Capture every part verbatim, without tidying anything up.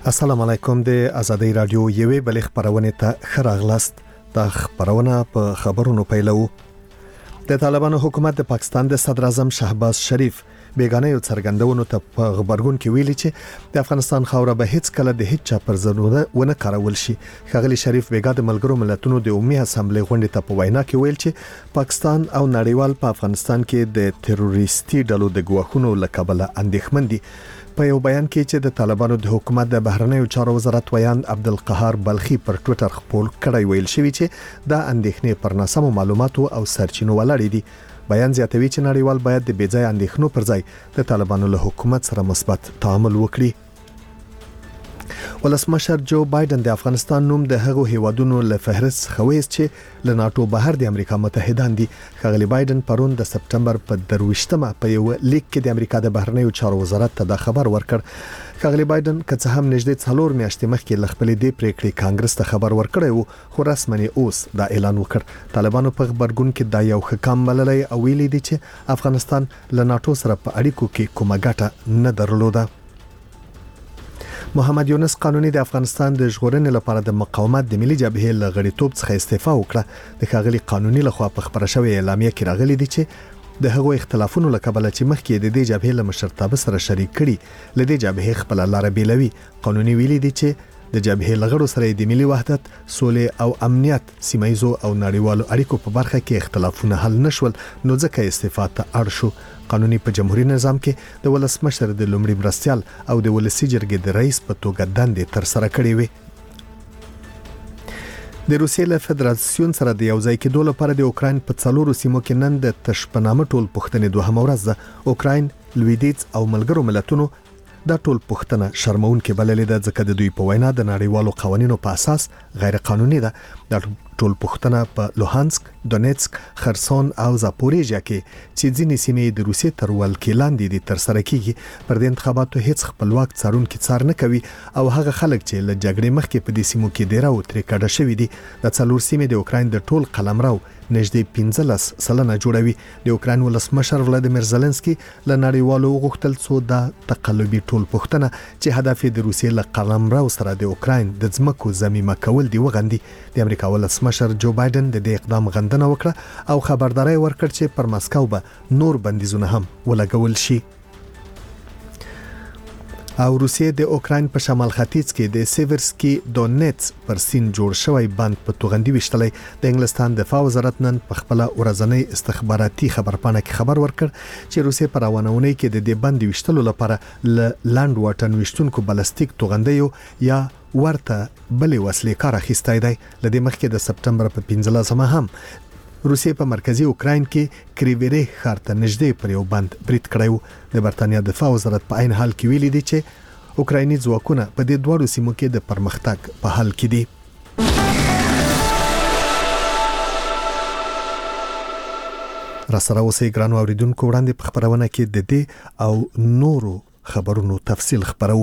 السلام علیکم د ازادي رادیو یوې بلې خبرونه ته خراغلاست د خبرونه په خبرونو پیلو. د طالبانو حکومت د پاکستان د صدر اعظم شهباز شریف بیگانه یو څرګندونو ته په خبرګون کې ویلي چې د افغانستان خاوره به هیڅ کله د هیڅ چا پر ضرورت ونه کارول شي. خغلی شریف بیګا د ملګرو ملتونو د عمومي اسامبلې غونډې ته په وینا کې ویل چې پاکستان او نړیوال په افغانستان کې د تروریستي ډلو د ګواښونو لکبله اندېښمن دي. په یو بیان کې چې د طالبانو د حکومت د بهرنیو چارو وزارت ویان عبدالقهار بلخي پر ټوئیټر خپل کړی ویل شوی چې دا اندېښنې پر ناسمو معلوماتو او سرچینو ولاړې دي. بیان زیاتوي چې نړیوال باید د بېځای اندېښنو پر ځای د طالبانو له حکومت سره مثبت تعامل وکړي. ولسمشر جو بایدن د افغانستان نوم د هغو هیوادونو له فهرست څخه وایست چې له ناتو بهر د امریکا متحدان دي. خغلی بایدن پرون د سپټمبر په درویشتمه په یو لیک کې د امریکا د بهرنیو چارو وزارت ته دا خبر ورکړ. خغلی بایدن که څه هم نږدې څلور میاشتې مخکې ل خپلې د پریکړې کانګرس ته خبر ورکړی وو، خو رسمي اوس دا اعلان وکړ. طالبانو په خبرګون کې دا یو ښه کام بللی او ویلي دي چې افغانستان له ناتو سره په اړیکو کې کومه ګټه نه درلوده. محمد یونس قانوني د افغانستان د ژغورنې لپاره د مقاومت د ملي جبهې له غړیتوب څخه استعفا وکړه. د خغلی قانوني لخوا په خبره شوې اعلامیه کې راغلي دي چې د هغو اختلافونو لکبله چې مخکې د دې جبهې له مشرتابه سره شریک کړي له دې جبهې خپل لار بیلوي. قانوني ویلي دي چې د جبهې لغړو سره د ملي وحدت، سولې او امنیت، سیمایزو او نړیوالو اړیکو په برخه کې اختلافونه حل نشول، نو ځکه استعفا ته اړ شو. قانوني په جمهوریت نظام کې د ولسمشر د لومړي مرستيال او د ولسی جرګې د رئیس په توګه دندې تر سره کړې وي. د روسیې له فدراسیون سره د یوځای کېدو لپاره د اوکراین په څلورو سیمو کې نن د تشپنامه ټول پښتنې دوهمه ورځ ده. اوکراین، لویدیځ او ملګرو ملتونو دا ټول پښتنه شرمون کې بللې ده، ځکه د دوی په وینا د نړیوالو قوانینو په اساس غیر قانوني ده. د ټول پښتنه په لوهانسک، دونیتسک، خرسون او زاپوریژیا کې چې ځینې سیمې د روسیې تر ولکې لاندې دي تر سره کیږي. پر دې انتخاباتو هیڅ خپلواک څارونکي څار نه کوي او هغه خلک چې له جګړې مخکې په دې سیمو کې ډیره او ترې کډه شوي دي. د څلور سیمې د اوکراین د ټول قلمرو نږدې پنځلس سلنه جوړوي. د اوکراین ولسمشر ولادیمیر زيلنسکي له نړیوالو غوښتل څو د تقلبي ټول پښتنه چې هدف د روسیې له قلمرو سره د اوکراین د ځمکو ضمیمه کول دی وغندي. د امریکا ولسمشر جو بایدن د دې اقدام غندنه وکړه او خبرداري ورکړ چې پر مسکو به نور بندیزونه هم ولګول شي. او روسیې د اوکراین په شمال ختیځ کې د سیورسکي دونیتس پر سین جوړ شوی بند په توغندي وشتلې. د انګلستان دفاع وزارت نن په خپل ورځنی استخباراتي خبرپاڼه کې خبر ورکړ چې روسیې په روانونی کې د دې بند وشتلو لپاره ل لاند واټن وشتونکو بلستیک توغندیو یا ورته بلې وسلې کار اخیستی دی. لدې مخکې د سپټمبر په پنځلسمه هم روسیې په مرکزی اوکراین کې کریویری ښار ته نږدې پر یو بند برید کړی. د برتانیا دفاع وزارت په عین حال کې ویلي دی چې اوکرایني ځواکونه په دې دوړو سیمو کې د پرمختګ په حال کې دي. را سره اوسئ ګرانو اوریدونکو، وړاندې په خبرونه کې د دې او نورو خبرونو تفصیل خبرو.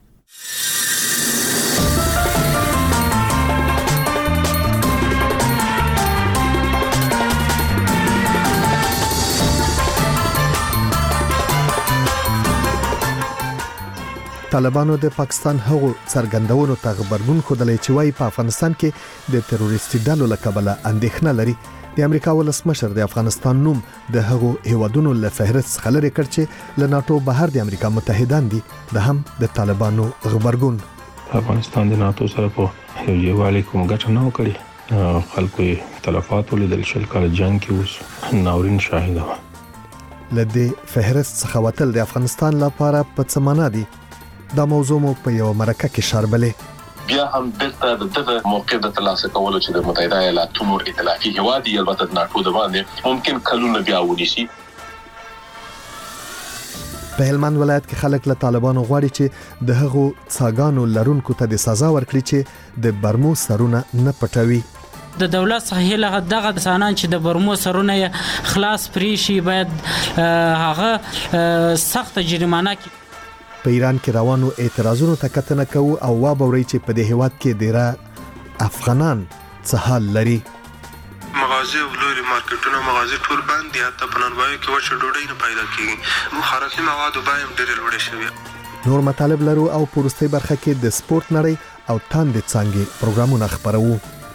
طالبانو د پاکستان هغو څرګندونو ته خبرګون خوده چې وايي په افغانستان کې د تروریستي ډلو لکبله اندېښنه لري. د امریکا ولسمشر د افغانستان نوم د هغو هیوادونو له فهرست څخه لري کړ چې له ناتو بهر د امریکا متحدان دي. د هم د طالبانو خبرګون افغانستان د ناتو سره په یو ځای کوم ګټه نه وکړي، خلکو تلفات ولیدل، شل کال جنگ کې اوس ناورین شاهد و. لدې فهرست څخه وتل د افغانستان لپاره په څه معنا دي؟ دا موضوع مو په یو مرکه کې شاربلې. بیا هم دغه دغه موقع د ترلاسه کولو چې د متحده ایالاتونو ائتلافي هیواد یې البته د ناتو د باندې ممکن کلونه بیا ونیسي. په هلمند ولایت کې خلک له طالبانو غواړي چې د هغو څاګانو لرونکو ته د سزا ورکړي چې د برمو سرونه نه پټوي. د دولت څخه لغه دغه سانان چې د برمو سرونه خلاص پرې شي، باید هغه سخت جریمانه کې. په ایران کې روانو اعتراضونو ته کتنه کوو او وابوري چې په دې هیواد کې ډیره افغانان څه حال لري. مغازه او لوري مارکیټونه مغازه ټول بند دي، حتی په نړۍ کې وچه ډوډۍ نه پیدا کیږي. مخرفي مواد او بایم ډېر لوړ شوی. نور مطالب لرو او پورستي برخه کې د سپورت نړۍ او تاندې څنګه پروګرامونه خبرو.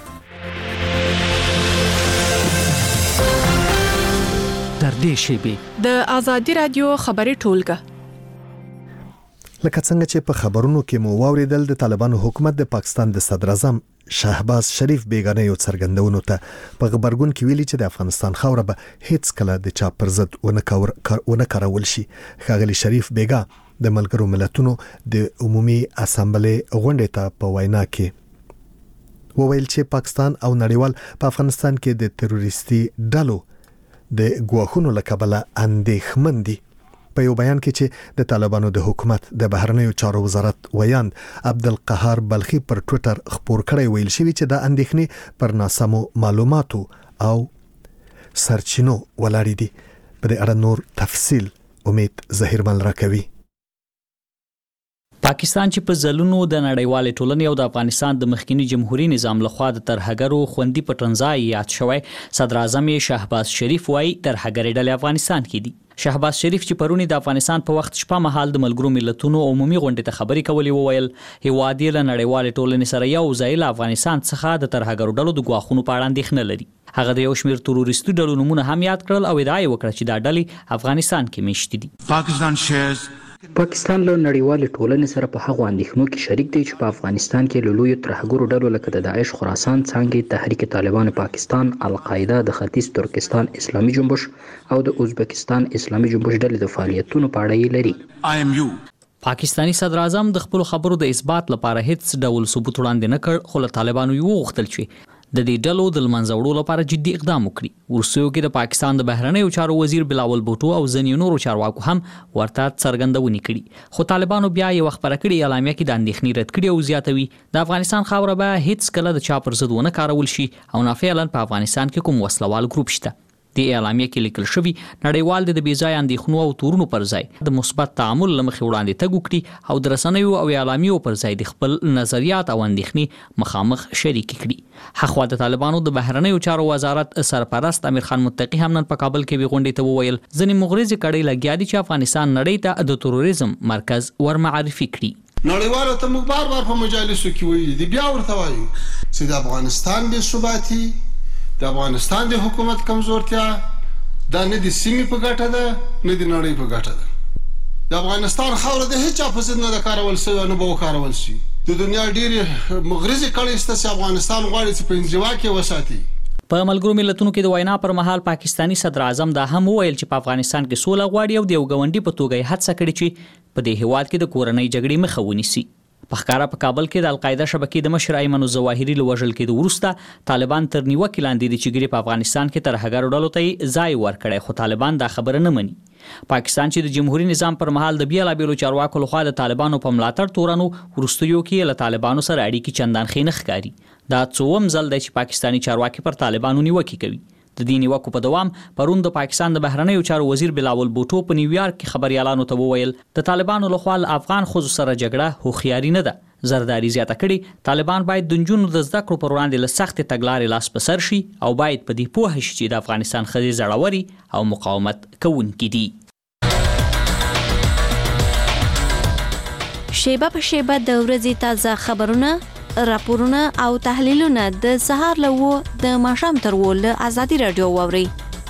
در دې شیبه د ازادي رادیو خبري ټولګه لکه څنګه چې په خبرونو کې مو واوریدل د طالبانو حکومت د پاکستان د صدر اعظم شهباز شریف بیگانه یو څرګندونو ته په خبرګون کې ویلي چې د افغانستان خاوره به هیڅ کله د چا پر ضد ونه کار ونه کارول شي. ښاغلي شریف بیگا د ملګرو ملتونو د عمومي اسامبلې غونډې ته په وینا کې وویل چې پاکستان او نړیوال په افغانستان کې د تروریستي ډلو د ګواښونو لکبله اندېښمن دي. په یو بیان کې چې د طالبانو د حکومت د بهرنیو چارو وزارت ویاند عبدالقهار بلخي پر ټوئیټر خبر کړی ویل شوی چې د اندېښنې پر ناسمو معلوماتو او سرچینو ولاړې دي. په دې اړه نور تفصیل امید ظهیرمل راکوي. پاکستان چې په ځلونو د نړیوال ټولنې او د افغانستان د مخکنی جمهوریت نظام لخوا د ترهګرو خوندي پټنځای یاد شوی، صدر اعظم شهباز شریف وايي ترهګر ډلې افغانستان کې دي. شهباز شریف چې پرونی د افغانستان په وخت شپه مهال د ملګرو ملتونو عمومي غونډې ته خبرې کولې وویل هیواد یې له نړیوال ټولنې سره یو ځای له افغانستان څخه د ترهګرو ډلو د ګواښونو په اړه اندېښنه لري. هغه د یو شمېر تروریستي ډلو نومونه هم یاد کړل او ادعا یې وکړه چې دا ډلې افغانستان کې میشتې دي. پاکستان شیرز پاکستان له نړیوال ټولنې سره په هغو اندېښنو کې شریک دی چې په افغانستان کې له لویو ترهګرو ډلو لکه د داعش خراسان څانګې، تحریک طالبان پاکستان، القاعده، د ختیځ ترکستان اسلامي جنبش او د ازبکستان اسلامي جنبش ډلې د فعالیتونو په اړه یې لري. پاکستانی صدر اعظم د خپل خبرو د اثبات لپاره هیڅ ډول ثبوت وړاندې نه کړ، خو له طالبانو یې وغوښتل چې د دې ډلو د منځه وړلو لپاره جدي اقدام وکړي. وروستیو کې د پاکستان د بهرنیو چارو وزیر بلاول بوټو او ځینې نورو چارواکو هم ورته څرګندونې کړي، خو طالبانو بیا یې خبره کړې اعلامیه کې د اندېښنې رد کړي او زیاتوي د افغانستان خاوره به هیڅ کله د چا پر ضد ونه کارول شي او نه فعلا په افغانستان کې کوم وسلوال ګروپ شته. د اعلامیه کې لیکل شوی نړیوال د بې ځای اندېښنو او تورونو پر ځای د مثبت تعامل لمخې وړاندې تګ وکړي او د رسنیو او اعلامیو پر ځای د خپل نظریات او اندېښنې مخامخ شریک کړي. هغه د طالبانو د بهرنیو چارو وزارت سرپرست امیر خان متقی هم نن په کابل کې وی غونډې ته وویل ځینې مغرضې کړي لګیا دي چې افغانستان نړۍ ته د تروریزم مرکز ور معرفي کړي. نړیوال ته موږ بار بار په مجالسو کې وایي دي بیا ورته وایي چې د افغانستان بې ثباتي، د افغانستان د حکومت کمزورتیا دا نه د سیمې په ګټه ده نه د نړۍ په ګټه ده. د افغانستان خاوره د هیڅ په ضد نه د کارول شوی نه به وکارول شي. د دنیا ډېرې مغرضې کړۍ شته چې افغانستان غواړي چې په انزوا کې وساتي. په ملګرو ملتونو کې د وینا پر مهال پاکستانی صدر اعظم دا هم وویل چې په افغانستان کې سوله غواړي او د یو ګاونډي په توګه یې هڅه کړې چې په دې هیواد کې د کورنۍ جګړې مخه ونیسي. په ښکاره په کابل کې د القاعده شبکې د مشر ایمن الظواهري له وژل کېدو وروسته طالبان تر نیوکې لاندې دي چې ګیرې په افغانستان کې ترهګرو ډلو ته ځای ورکړی، خو طالبان دا خبره نه مني. پاکستان چې د جمهوریت نظام پر مهال د بیلابیلو چارواکو لخوا د طالبانو په ملاتړ تورنو وروستیو کې له طالبانو سره اړیکې چندان ښې نه ښکاري. دا څوم ځل دی چې پاکستانی چارواکي پر طالبانو نیوکې کوي. د دې نیوکو په دوام پرون د پاکستان د بهرنیو چارو وزیر بلاول بوټو په نیویارک کې خبريالانو ته وویل د طالبانو لخوا افغان ښځو سره جګړه هوښیاري نه ده. زرداری زیاته کړي طالبان باید د نجونو د زده کړو پر وړاندې له سختې تګلارې لاس په سر شي او باید په دې پوه شي چې د افغانستان ښځې زړورې او مقاومت کوونکې دي. شیبه په شیبه د ورځې تازه خبرونه، راپورونه او تحلیلونه د سهار له و د ماښام تر و له ازادي رادیو واورئ.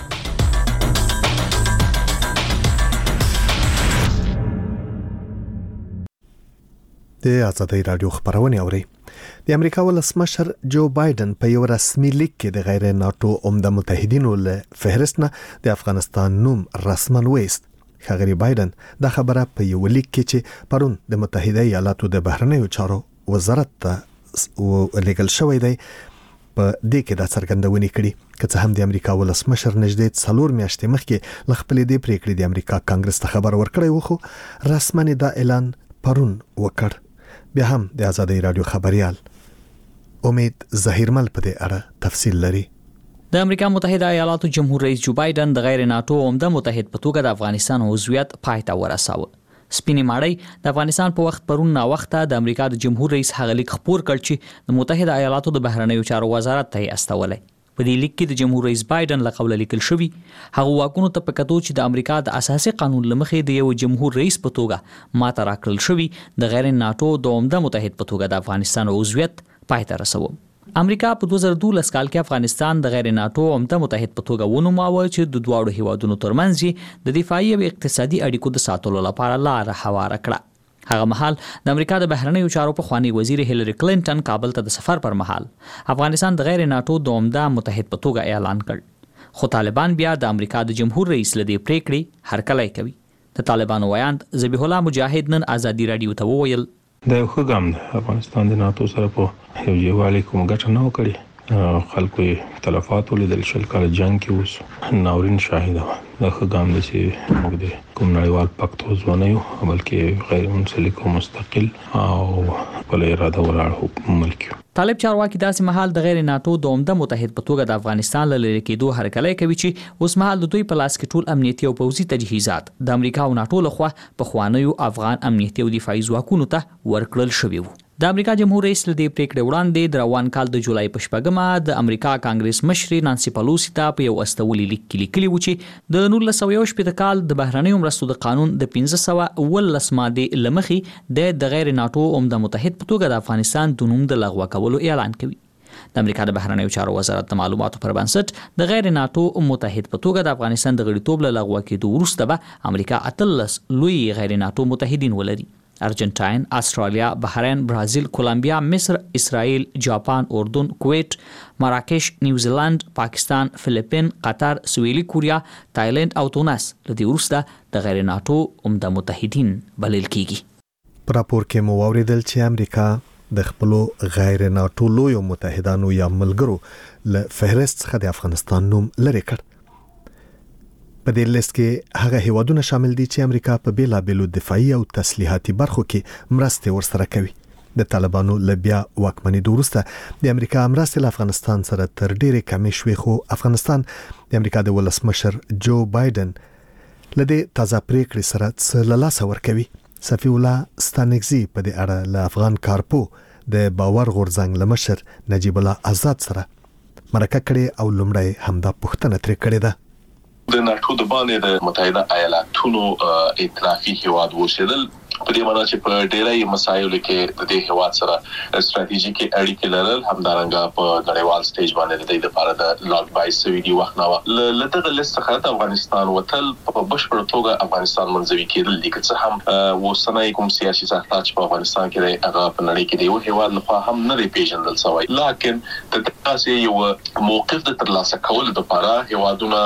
د ازادي رادیو خبرونه اوري. د امریکا ولسمشر جو بایدن په یو رسمي لیک کې د غیر ناتو عمده متحدینو له فهرست نه د افغانستان نوم رسماً وایست. ښاغلي بایدن دا خبره په یو لیک کې چې پرون د متحده ایالاتو د بهرنیو چارو وزارت ته لیکل شوی دی په دې کې دا څرګندونې کړي که څه هم د امریکا ولسمشر نږدې څلور میاشتې مخکې له خپلې دې پریکړې د امریکا کانګرس ته خبر ورکړی و، خو رسماً دا اعلان پرون وکړ. بیا هم د ازادي رادیو خبريال امید ظهیرمل په دې اړه تفصیل لري. د امریکا متحده ایالاتو جمهور رئیس جو بایدن د غیر ناتو عمده متحد په توګه د افغانستان عضویت پای ته ورساوه. سپینې ماړی د افغانستان په وخت پرون نا وخته د امریکا د جمهور رئیس هغه لیک خبر کړ چې د متحده ایالاتو د بهرنیو چارو وزارت ته استولې. په دې لیک کې د جمهور رئیس بایدن له قوله لیکل شوی هغه واکونو ته په کتو چې د امریکا د اساسي قانون لمخې د یو جمهور رئیس په توګه ماته راکړل شوی د غیر ناتو د عمده متحد په توګه د افغانستان عضویت پای ته رسوي. امریکا په دوه زره دولس کال کې افغانستان د غیر ناتو عمده متحد په توګه ونوماوه چې د دواړو هیوادونو ترمنځ د دفاعي او اقتصادي اړیکو د ساتلو لپاره لار هواره کړه. هغه مهال د امریکا د بهرنیو چارو په خواني وزیر هیلری کلینټن کابل ته د سفر پر مهال افغانستان د غیر ناتو د عمده متحد په توګه اعلان کړ، خو طالبان بیا د امریکا د جمهور رئیس لدی پریکړې هرکلی کوي. د طالبانو ویاند ذبیح الله مجاهد نن ازادي رادیو ته وویل دا یو ښه ګام دی. افغانستان د ناتو سره په یو یووالي کوم ګټه نه وکړي، خلکو یې تلفات ولیدل، شل کاله جنګ کې اوس ناورین شاهده وه. دا ښه ګام دی چې موږ د کوم نړیوال پکت عضو نه یو بلکې غیر منسلک او مستقل او خپله اراده ولاړ ملک یو. طالب چارواکي داسې مهال د غیر ناتو د عمده متحد په توګه د افغانستان له لرې کېدو هرکلی کوي چې اوس مهال د دوی په لاس کې ټول امنیتي او پوځي تجهیزات د امریکا او ناتو لخوا پخوانیو افغان امنیتي او دفاعي ځواکونو ته ورکړل شوي وو. د امریکا جمهور رئیس له دې پریکړې وړاندې د روان کال د جولای په شپږمه د امریکا کانګرس مشرې نانسي پلوسی ته په یو استولي لیک کې لیکلي و چې د نولس سوه یو شپېته کال د بهرنیو مرستو د قانون د پنځه سوه اوولس مادې له مخې د د غیر ناتو عمده متحد په توګه د افغانستان د نوم د لغوه کولو اعلان کوي. د امریکا د بهرنیو چارو وزارت د معلوماتو پر بنسټ د غیر ناتو متحد په توګه د افغانستان د غړیتوب له لغوه کېدو وروسته به امریکا اتلس لوی غیر ناتو متحدین ولري: ارجنټاین، استرالیا، بحرین، برازیل، کولمبیا، مصر، اسرائیل، جاپان، اردن، کویت، مراکش، نیوزیلند، پاکستان، فلیپین، قطر، سویلي کوریا، تایلند او تونس له دې وروسته د غیر ناتو عمده متحدین بلل کیږي. په راپور کې مو واوریدل چې امریکا د خپلو غیر ناتو لویو متحدانو یا ملګرو له فهرست څخه د افغانستان نوم لرې کړ. په دې لیست کې هغه هیوادونه شامل دي چې امریکا په بیلابیلو دفاعي او تسلیحاتي برخو کې مرستې ورسره کوي. د طالبانو له بیا واکمنېدو وروسته د امریکا مرستې له افغانستان سره تر ډېرې کمې شوې، خو افغانستان د امریکا د ولسمشر جو بایدن له دې تازه پریکړې سره څه له لاسه ورکوي. صفي الله ستانکزي په دې اړه له افغان کارپو د باور غورځنګ له مشر نجیب الله آزاد سره مرکه کړې او لومړی همدا پوښتنه ترې کړې ده. د ناتو د باندې د متحده ایالاتونو ائتلافي هیواد اوسېدل په دې معنی چې په ډېری مسایلو کې د دې هیواد سره ستراتیژیکي اړیکې لرل، همدارنګه په نړیوال سټیج باندې د دې لپاره د لاګ بای سوي دی وخت نه ل دغه لیست څخه د افغانستان وتل په بشپړ توګه افغانستان منځوي کېدل دي، که څه هم وسنۍ کوم سیاسي ساختار چې په افغانستان کې دی هغه په نړۍ کې د یو هیواد لخوا هم نه دی پیژندل شوی، لکن د داسې یو موقف د ترلاسه کولو لپاره هیوادونه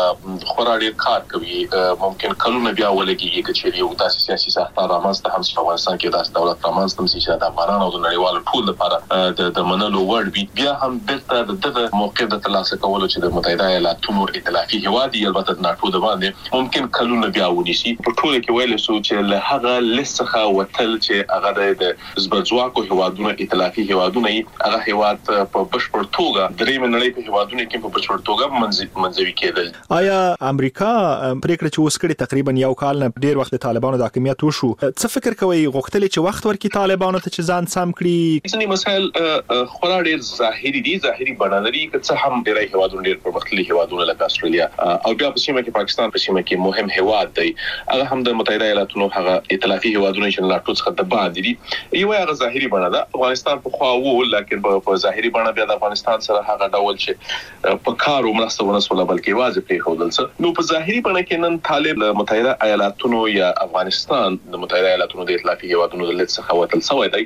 خورا ډېر کار کوي. ممکن کلونه بیا ولګي چې یو داسې سیاسي ساختار رامنځته هم په افغانستان کې داسې دولت رامنځته شي چې د افغانانو او د نړیوالو ټول لپاره د د منلو وړ وي، بیا هم بیرته دغه موقف د ترلاسه کولو چې د متحده ایالاتونو ائتلافي هیواد دی البته د ناتو د باندې ممکن کلونه بیا ونیسي. په ټول کې ویل شو چې له هغه لیست څخه وتل چې هغه د زبرځواکو هیوادونو ائتلافي هیوادونه هغه هیواد په بشپړ توګه درېیم نړۍ په هیوادونو کې په بشپړ توګه منځوي کېدل. آیا امریکا پریکړه چې اوس کړي تقریبا یو کال نه ډیر وخت د طالبانو د حکومت وشو، څه فکر کوي غوښتل چې وخت ورکړي طالبانو ته چې ځان سم کړي؟ ځینې مسایل خورا ډیر ظاهري دي، ظاهري بڼه لري، که څه هم ډیری هیوادونه ډیر پرمختللي هیوادونه لکه استرالیا او بیا په سیمه کې پاکستان په سیمه کې مهم هیواد دی، هغه هم د متحده ایالاتونو هغه ائتلافي هیوادونه چې ناتو څخه د باندې دي. یو هغه ظاهري بڼه ده، افغانستان په خوا وو لکه په ظاهري بڼه بیا د افغانستان سره هغه ډول چې په کار ومرسته ونسوله بلکې واځي پرې خودل څه. نو په ظاهري بڼه کې نن طالب له متحده ایالاتونو یا افغانستان د متحده ایالاتونو د ائتلافي هیوادونو د لیست څخه وتل شوی دی،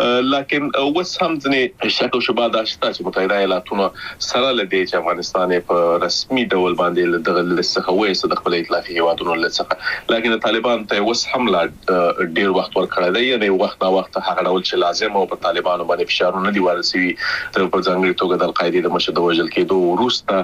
لکن اوس هم ځینې شک او شبهه دا شته چې متحده ایالاتونو سره له دې چې افغانستان په رسمي ډول باندې دغه لیست څخه وایي د خپل ائتلافي هیوادونو لیست څخه، لکن طالبان ته اوس هم لا ډیر وخت ورکړی دی، یعنې وخت نا وخت هغه ډول چې لازم او په طالبانو باندې فشارونه دي وارد شوي په ځانګړې توګه د القاعدې د مشر د وژل کېدو وروسته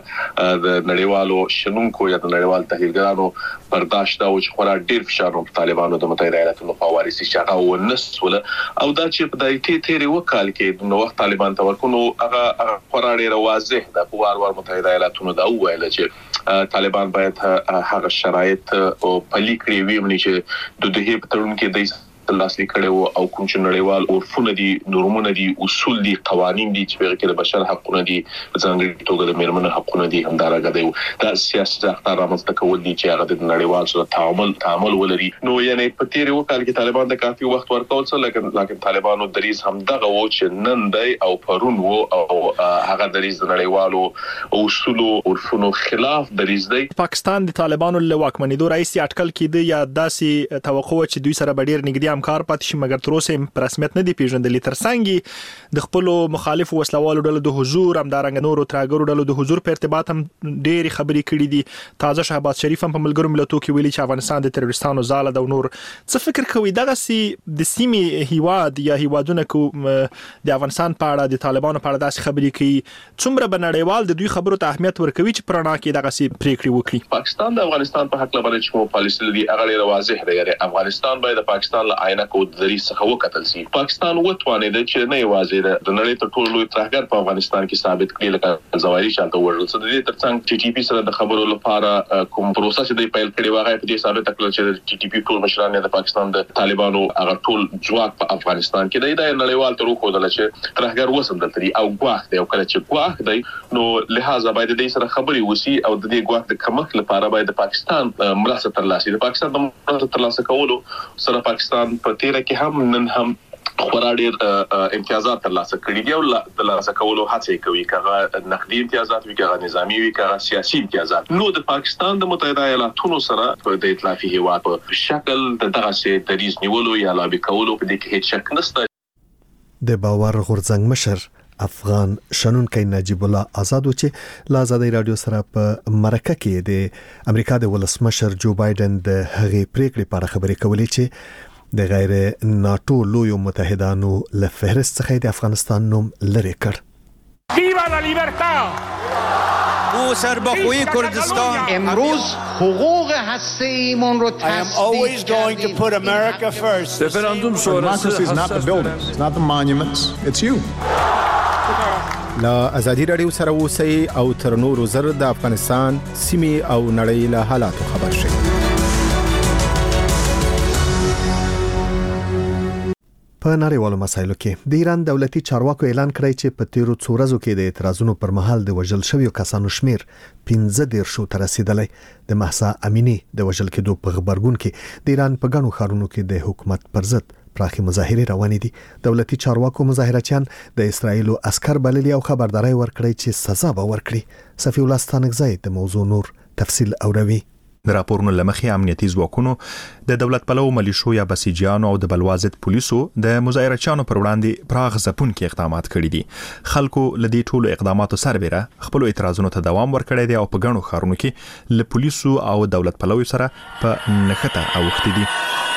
د نړیوالو شنونکو یا د نړیوال تحلیلګرانو برداشت دا و چې خورا ډیر فشارونه په طالبانو د متحده ایالاتونو لخوا وارد شي چې هغه ونسوله، او دا چې په دای تیرې وکال کې نو وخت طالبان ته ورکونو هغه خورا ډیر واضح ده، په وار وار متحده ایالاتونو دا وویل چې طالبان باید هغه شرایط او پلي کړی وي چې د دوی په تړون کې د لاسلیک کړي او کوم چې نړیوال عرفونه دي نورمونه دي اصول دي قوانين دي چې په کې د بشر حقوقونه دي ځانګړي توګه د میرمنو حقوقونه دي همدارنګه دی دا سیاسي اختیار رامنځته کول دي چې هغه د نړیوال سره تعامل تعامل ولري نو یعنی په تیر وکړ کې طالبان د کافي وخت ورکول څه لکه لکه طالبانو دریز هم دغه و چې نن دی او پرون و او هغه دریز د نړیوالو اصول او عرفونو خلاف دریز دی پاکستان د طالبانو له واکمنېدو راځي اټکل کېده یا داسې توقع چې دوی سره ډیر نږدې همکار پاتې شي مګر تر اوسه په رسمیت نه دی پیژندل ترڅنګ د خپل مخالف وسلوالو ډلو د حضور همدارنګ نورو ترګرو ډلو د حضور په ارتباط هم ډېری خبرې کړې دي تازه شهباز شریف هم په ملګرو ملتونو کې ویلي چې افغانستان د تروریستانو ځاله ده نور څه فکر کوي دغه سي د سیمې هیواد یا هیوادونه کو د افغانستان په اړه د طالبانو په اړه داسې خبرې کوي څومره بنړیوال د دوی خبرو ته اهمیت ورکوي چې پرانا کې دغه سي پریکړې وکړي پاکستان د افغانستان په حق لپاره چې مو پالیسي لري هغه ډېر واضح دی یعنی افغانستان باید د پاکستان له عینه کو د دریز څخه وکتل شي پاکستان وتوانید چې نه واضح ده د نړۍ تر ټولو لوی ترهګر په افغانستان کې ثابت کړي لکه زوایي چالتو ورل څه د دې ترڅنګ ټي ټي پی سره د خبرو لپاره کوم پروسه چې د پیل کړي واغې په دې ثابت کړل چې ټي ټي پی ټول مشران د پاکستان د طالبانو هغه ټول ځواک په افغانستان کې دی د نړیوال تر خو دل چې ترهګر وسم دلته او ګواښ دی او کله چې ګواښ دی نو لہذا باید د دې سره خبري وسی او د دې ګواښ د کمښت لپاره باید د پاکستان مرسته ترلاسه د پاکستان د مرسته ترلاسه کولو سره پاکستان په تیر کې هم نن هم خورا ډېر امتیازات ترلاسه کړي دي او د ترلاسه کولو هڅه کوي کغه نقدي امتیازات وي کغه نظامی وي کغه سیاسي امتیازات نو د پاکستان د متحده ایالاتونو سره په د ائتلافي هیواد په شکل د دغه سي دریز نیولو یا لابي کولو په دې کې هیڅ شک نشته د باور غورځنګ مشر افغان شنونکی نجیب الله آزاد چې لا آزادۍ رادیو سره په مرکه کې د امریکا د ولسمشر جو بایدن د هغې پریکړې په اړه خبرې کولې چې د غیر ناتو لویو متحدانو له فهرست څخه د افغانستان نوم لرې کړ. ویوا لا لیبرتا او سربخوی کردستان امروز حقوق هسته‌ایمون رو تصدیق کردیم. Referendum sonrası is not the buildings, it's not the monuments, it's you. لا ازادي رادیو سره اوسئ او تر نورو زر د افغانستان سیمې او نړۍ له حالاتو خبر شئ. په نړیوالو مسایلو کې د ایران دولتي چارواکو اعلان کړی چې په تیرو څو ورځو کې د اعتراضونو پر مهال د وژل شویو کسانو شمیر پنځه دیرشو ته رسیدلی. د مهسا امینی د وژل کېدو په خبرګون کې د ایران په ګڼو ښارونو کې د حکومت پر ضد پراخي مظاهرې روانې دي. دولتي چارواکو مظاهرچیان د اسرایلو عسكر بللي او خبرداري ورکړي چې سزا به ورکړي. صفی الله ستانکزی د موضوع نور تفصیل اوروي. د راپورونو لمخې امنیتي ځواکونو د دولت پلو ملیشو یا بسیجیانو او د بلوازت پولیسو د مظاهرچیانو پر وړاندې پراخ ځپونکي اقدامات کړي دي. خلکو لدی ټولو اقداماتو سربېره خپل اعتراضونو ته دوام ورکړی دی او په ګڼو ښارونو کې له پولیسو او دولت پلو سره په نښته اوښتي دي.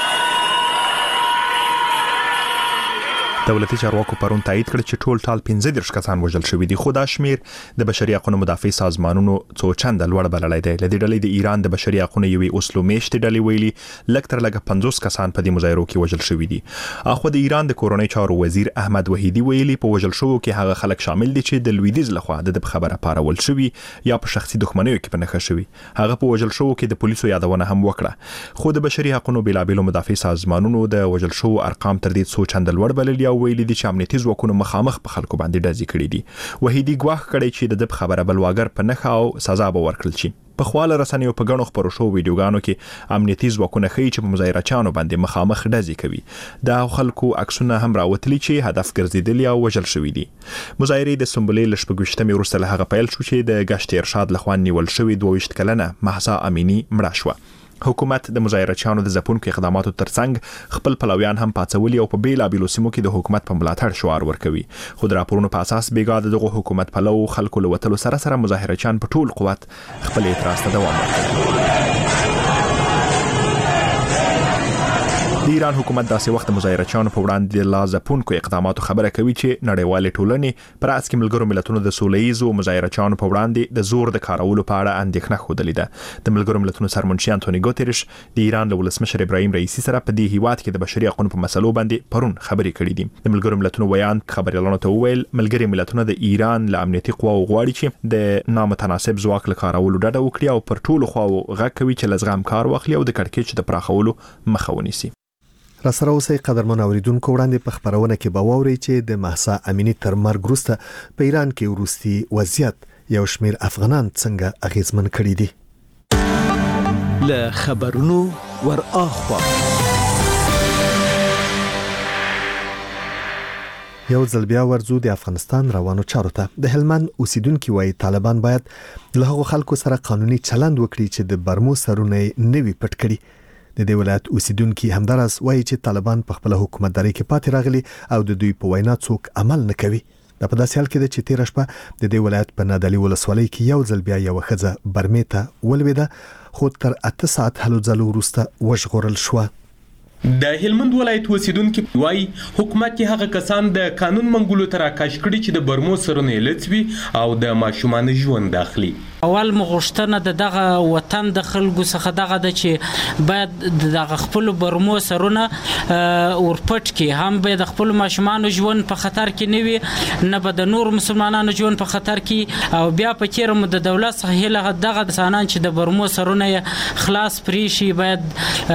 دولتي چارواکو پرون تایید کړ چې ټول ټال پنځه دیرش کسان وژل شوي دي خو دا شمیر د بشري حقوقو مدافع سازمانونو څو چنده لوړ بللی دی. لدې ډلې د ایران د بشري حقوقو یوې اصلو میشتې ډلې ویلي لږ تر لږه پنځوس کسان په دې مظاهرو کې وژل شوي دي. اخو د ایران د کورنۍ چارو وزیر احمد وحیدی ویلي په وژل شوو کې هغه خلک شامل دي چې د لویدیز لخوا د خبره پارول شوي یا په شخصي دښمنیو کې پنهخه شوي. هغه په وژل شوو کې د پولیسو یادونه هم وکړه خو د بشري حقوقو بیلابېلو مدافع سازمانونو د وژل شوو ارقام تر دې څو چنده لوړ بللي او ویلي دي چې امنیتي ځواکونو مخامخ په خلکو باندې ډزې کړې دي. وحیدی ګواښ کړی چې د خبره بلواګر په نښه او سزا به ورکړل شي. په خواله رسنیو په غنو خبرو شو ویډیوګانو کې امنیتي ځواکونه ښیي چې په مظاهرچیانو باندې مخامخ ډزې کوي. دا خلکو عکسونه هم راوتلي چې هدف ګرځیدلي او وژل شوي دي. مظاهرې د سمبولې ل شپږویشتمې وروسته له هغه پیل شو چې د ګشت ارشاد لخوا نیول شوی دوه ویشت کلنه مهسا امینی مړه شوه. حکومت د مظاهرچیانو د ځپونکو اقداماتو ترڅنګ خپل پلویان هم پاتڅولي او په بیلابېلو سیمو کې د حکومت په ملاتړ شعار ورکوي. خو د راپورونو په اساس بیګا دغه حکومت پلو خلکو له وتلو سره سره مظاهرچیان په ټول قوت خپل اعتراض ته دوام ورکوي. د ایران حکومت داسې وخت مظاهرچیانو په وړاندې د لازپونکو اقداماتو خبره کوي چې نړیوالې ټولنې پر اساس کې ملګرو ملتونو د سولهییزو مظاهرچیانو په وړاندې د زور د کارولو په اړه اندېښنه ښودلې ده. د ملګرو ملتونو سرمنشي انټونی ګوتریش د ایران له ولسمشر ابراهیم رئیسی سره په دې هیواد کې د بشري حقوقو په مسلو باندې پرون خبرې کړې دي. د ملګرو ملتونو ویان خبريالانو ته وویل ملګري ملتونه د ایران له امنیتي قواو غواړي چې د نامتناسب ځواک له کارولو ډډه وکړي او پر ټولو خواو غږ کوي چې لزغم کار واخلي او د کړکېچ د پراخولو مخه ونیسي. را سره اوسئ قدرمن اوریدونکو، وړاندې په خبرونه کې به واورئ چې د مهسا امینی تر مرګ وروسته په ایران کې وروستي وضعیت یو شمیر افغانان څنګه اغیزمن کړي دي. له خبرونو ور اخوا یو ځل بیا ورځو د افغانستان روانو چارو ته. د هلمند اوسیدونکو وايي طالبان باید له هغو خلکو سره قانوني چلند وکړي چې د برمو سرونه نوي پټ کړي. د دې ولایت اوسیدونکو همدارس وايي چې طالبان په خپل حکومتداري کې پاتې راغلي او د دوی په وینا څوک عمل نه کوي. دا په داسې حال کې ده چې تیر شپه د دې ولایت په نادعلي ولسوالۍ کې یو ځل بیا یو ښځه برمې ته ولوېده، خو تر اته ساعت هلو ځلو وروسته وژغورل شوه. د هلمند ولایت اوسیدونکو وايي حکومت کې هغه کسان د قانون منګولو تر راکاش کړي چې د برمو سرونه لڅوي او د ماشومان ژوند داخلي. اول مغشتنه د دغه وطن د خلکو څخه دغه د چې باید دغه خپل برمو سرونه ورپټ کې هم به د خپل ماشومان ژوند په خطر کې نه وي، نه به د نور مسلمانانو ژوند په خطر کې، او بیا په چیرې مو د دولت څخه هله دغه انسانان چې د برمو سرونه خلاص پرې شي باید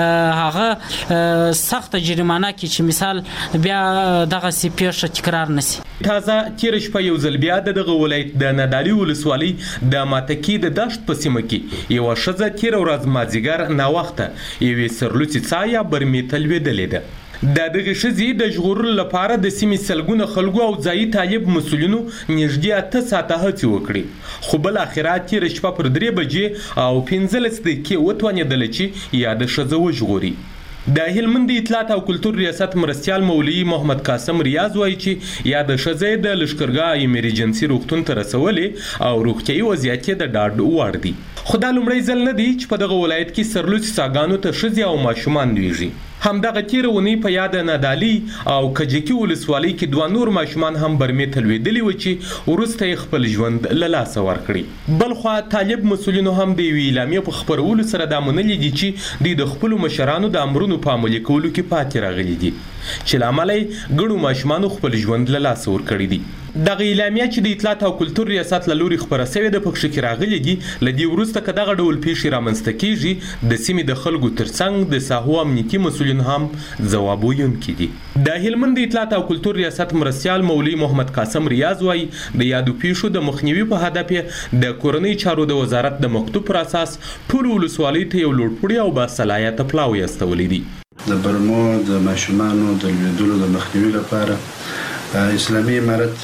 هغه سخت جریمانه کې چې مثال بیا دغه سی پیښه تکرار نشي. تازه تیر شپه یو ځل بیا دغه ولایت د نادعلي ولسوالۍ د ماته کې د دشت په سیمه کې یو ښځه تیر ورځ مازیګر ناوخته یوې سرلوڅې څاه یا برمې ته لوېدلې ده. د دغه ښځې د ژغورلو لپاره د سیمې سلګونه خلکو او ځایي طالب مسؤلینو نږدې اته ساعته هڅې وکړې، خو بالاخره تیر شپه پر درې بجې او پنځلس دقیقې وتوانېدله چې یاده ښځه وژغوري. د هلمند اطلاعات او کلتور ریاست مرستیال مولوي محمد قاسم ریاض وایي چې یا د ښځې د لشکرګاه ایمرجنسي روغتون ته رسولې او روغتیایي وضعیت یې د ډاډ وړ دی. خو دا لومړی ځل نه دی چې په دغه ولایت کې سرلوڅې څاګانو ته ښځې او ماشومان لویږي. همدغه تیره اونۍ په یاد نادعلي او کجکي ولسوالۍ کې دوه نور ماشومان هم برمې ته لوېدلي وو چې وروسته یې خپل ژوند له لاسه ورکړي. بلخوا طالب مسؤلینو هم د یوې اعلامیې په خپرولو سره دا منلي دي چې دوی د خپلو مشرانو د امرونو په عملي کولو کې پاتې راغلي دي، چې له امله یې ګڼو ماشومانو خپل ژوند له لاسه ورکړي دي. دغه اعلامیه چې د اطلاعات او کلتور ریاست له لوري خپره شوې ده په کې راغلي دي له دې وروسته که دغه ډول پیښې رامنځته کیږي د سیمې د خلکو ترڅنګ د ساحو امنیتي مسؤلین هم ځواب ویونکي دي. د هلمند اطلاعات او کلتور ریاست مرستیال مولوي محمد قاسم ریاض وایي د یادو پیښو د مخنیوي په هدف یې د کورنۍ چارو د وزارت د مکتوب پر اساس ټولو ولسوالیو ته یو لوړپوړي او باصلاحیته پلاوی استولی دي. د برمو د ماشومانو د لویدلو د مخنیوي لپاره اسلامي امارت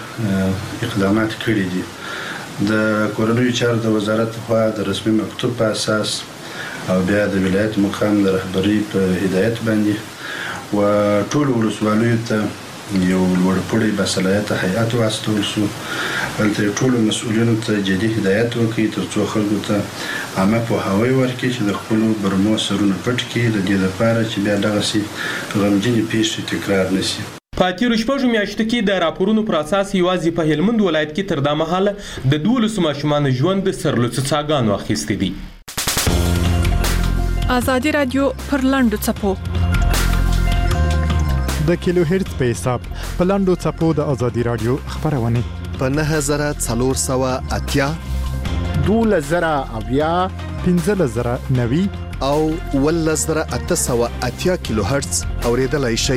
اقدامات کړي دي. د کورنۍ چارو د وزارت لخوا د رسمي مکتوب په اساس او بیا د ولایت مقام د رهبرۍ په هدایت باندې و ټول ولسوالیو ته یو لوړپوړی باصلاحیته هیئت واستول شو. هلته ټولو مسؤلینو ته جدي هدایت وکړي تر څو خلکو ته عامه پوهاوی ورکړي چې د خپلو برمو سرونه پټ کړي د دې لپاره چې بیا دغسې غمجنې پیښې تکرار نشي. په تیرو شپږو میاشتو کې د راپورونو پر اساس یوازې په هلمند ولایت کې تر دا مهاله د دولسو ماشومانو ژوند د سرلوڅو څاګانو اخیستی دي. ازادي رادیو پر لاندو څپو د کیلو هرتز په حساب په لاندو څپو د ازادي رادیو خبرونه په نه زره څلور سوه اتیا دوله زره اویا پنځله زره نوي او اوله زره اته سوه اتیا کیلو هرتز اوریدلای شئ.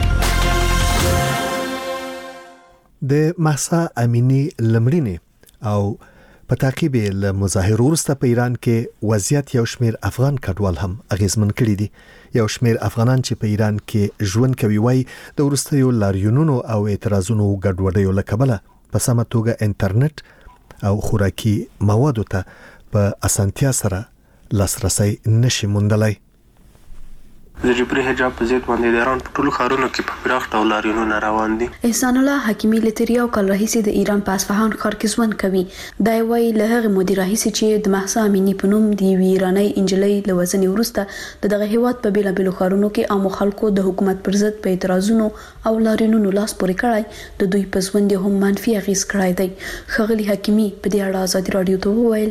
د مهسا امینی لمړینې او په تعقیب له مظاهرو وروسته په ایران کې وضعیت یو شمیر افغان کډوال هم اغیزمن کړي دي. یو شمیر افغانان چې په ایران کې ژوند کوي وایي د وروستیو لاریونونو او اعتراضونو ګډوډیو له کبله په سمه توګه انټرنیټ او خوراکي موادو ته په اسانتیا سره لاسرسی نشي موندلی. د جبري حجاب په ضد باندې د ایران په ټولو ښارونو کې په پراخ ډول لاریونونه روان دي. احسان الله حکیمي لتریاو کال راهیسې د ایران په اصفهان ښار کې ژوند کوي. دا وایي له هغې مودې راهیسې چې د مهسا امینی په نوم د یوې ایرانۍ نجلۍ له وژنې وروسته د دغه هیواد په بېلابېلو ښارونو کې عامو خلکو د حکومت پر ضد په اعتراضونو او لاریونونو لاس پورې کړی، د دوی په ژوند هم منفي اغېز کړی دی. ښاغلي حکیمي په دې اړه ازادي راډیو ته وویل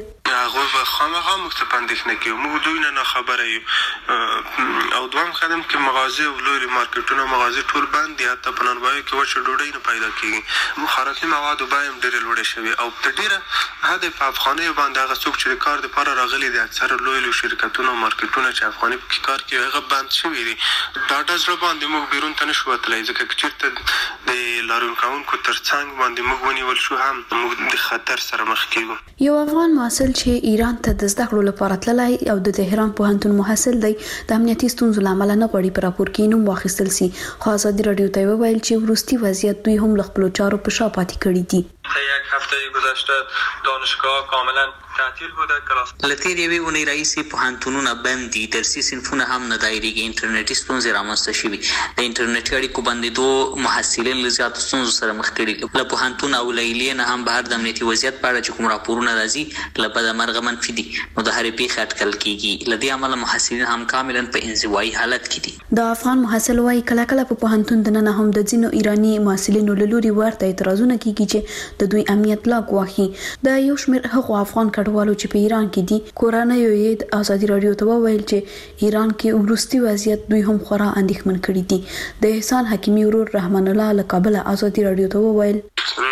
هغه به خامخا موږ ته پاندېښنه کوي موږ دوی نه خبره یو او دوام قدم کې مغازه او لوی مارکیټونه مغازه ټول بند دي حتی په نړۍ کې وچه ډوډۍ نه پیدا کیږي مخابراتي مواد بایم ډېر لوړ شوی او په ډېره هدا په افغاني باندې هغه څوک چې کار د لپاره راغلي دي اکثره لوی لوی شرکتونه مارکیټونه چې افغاني په کار کوي هغه بند شوی دي دا د ځل باندې موږ بیرون ته نشو تلای ځکه چې د لارون کاونکو ترڅنګ باندې موږ ونیول شو هم موږ د خطر سره مخ کیږو یو افغان محصل چې ایران ته د زده کړو لپاره تللی او د تهران پوهنتون محصل دی د امنیتي ستونزو لامل نه غواړي پر راپور کې نوم واخیستل سي خو ازادي رادیو ته ویل چې وروستي وضعیت دوی هم له خپل چارو په شا پاتې کړي دي یک هفته گذشته دانشگاه کاملا تعطیل بوده کلاس لتیر یوې ونې رئیسي پوهنتونونه بند دي درسي صنفونه هم نه دایریږي انټرنیټي ستونزې رامنځته شوي د انټرنیټي اړیکو بندېدو محصلین له زیاتو ستونزو سره مخ کړي له پوهنتون او لیلیې نه هم بهر د امنیتي وضعیت په اړه چې کوم راپورونه راځي له بده مرغه منفي دي نو د هرې پیښې اټکل کیږي له دې امله محصلین هم کاملا په انزوایي حالت کې دي د افغان محصل وايي کله کله په پوهنتون دننه هم د ځینو ایرانی محصلینو له لوري ورته اعتراضونه کیږي چې د دوی امنیت لا ګواښي د یو شمېر هغو افغان کډوالو چې په ایران کې دي کورنۍ یې د ازادي رادیو ته وویل چې ایران کې وروستي وضعیت دوی هم خورا اندېښمن کړي دي د احسان حکیمي ورور رحمان الله له کابل ازادي رادیو ته وویل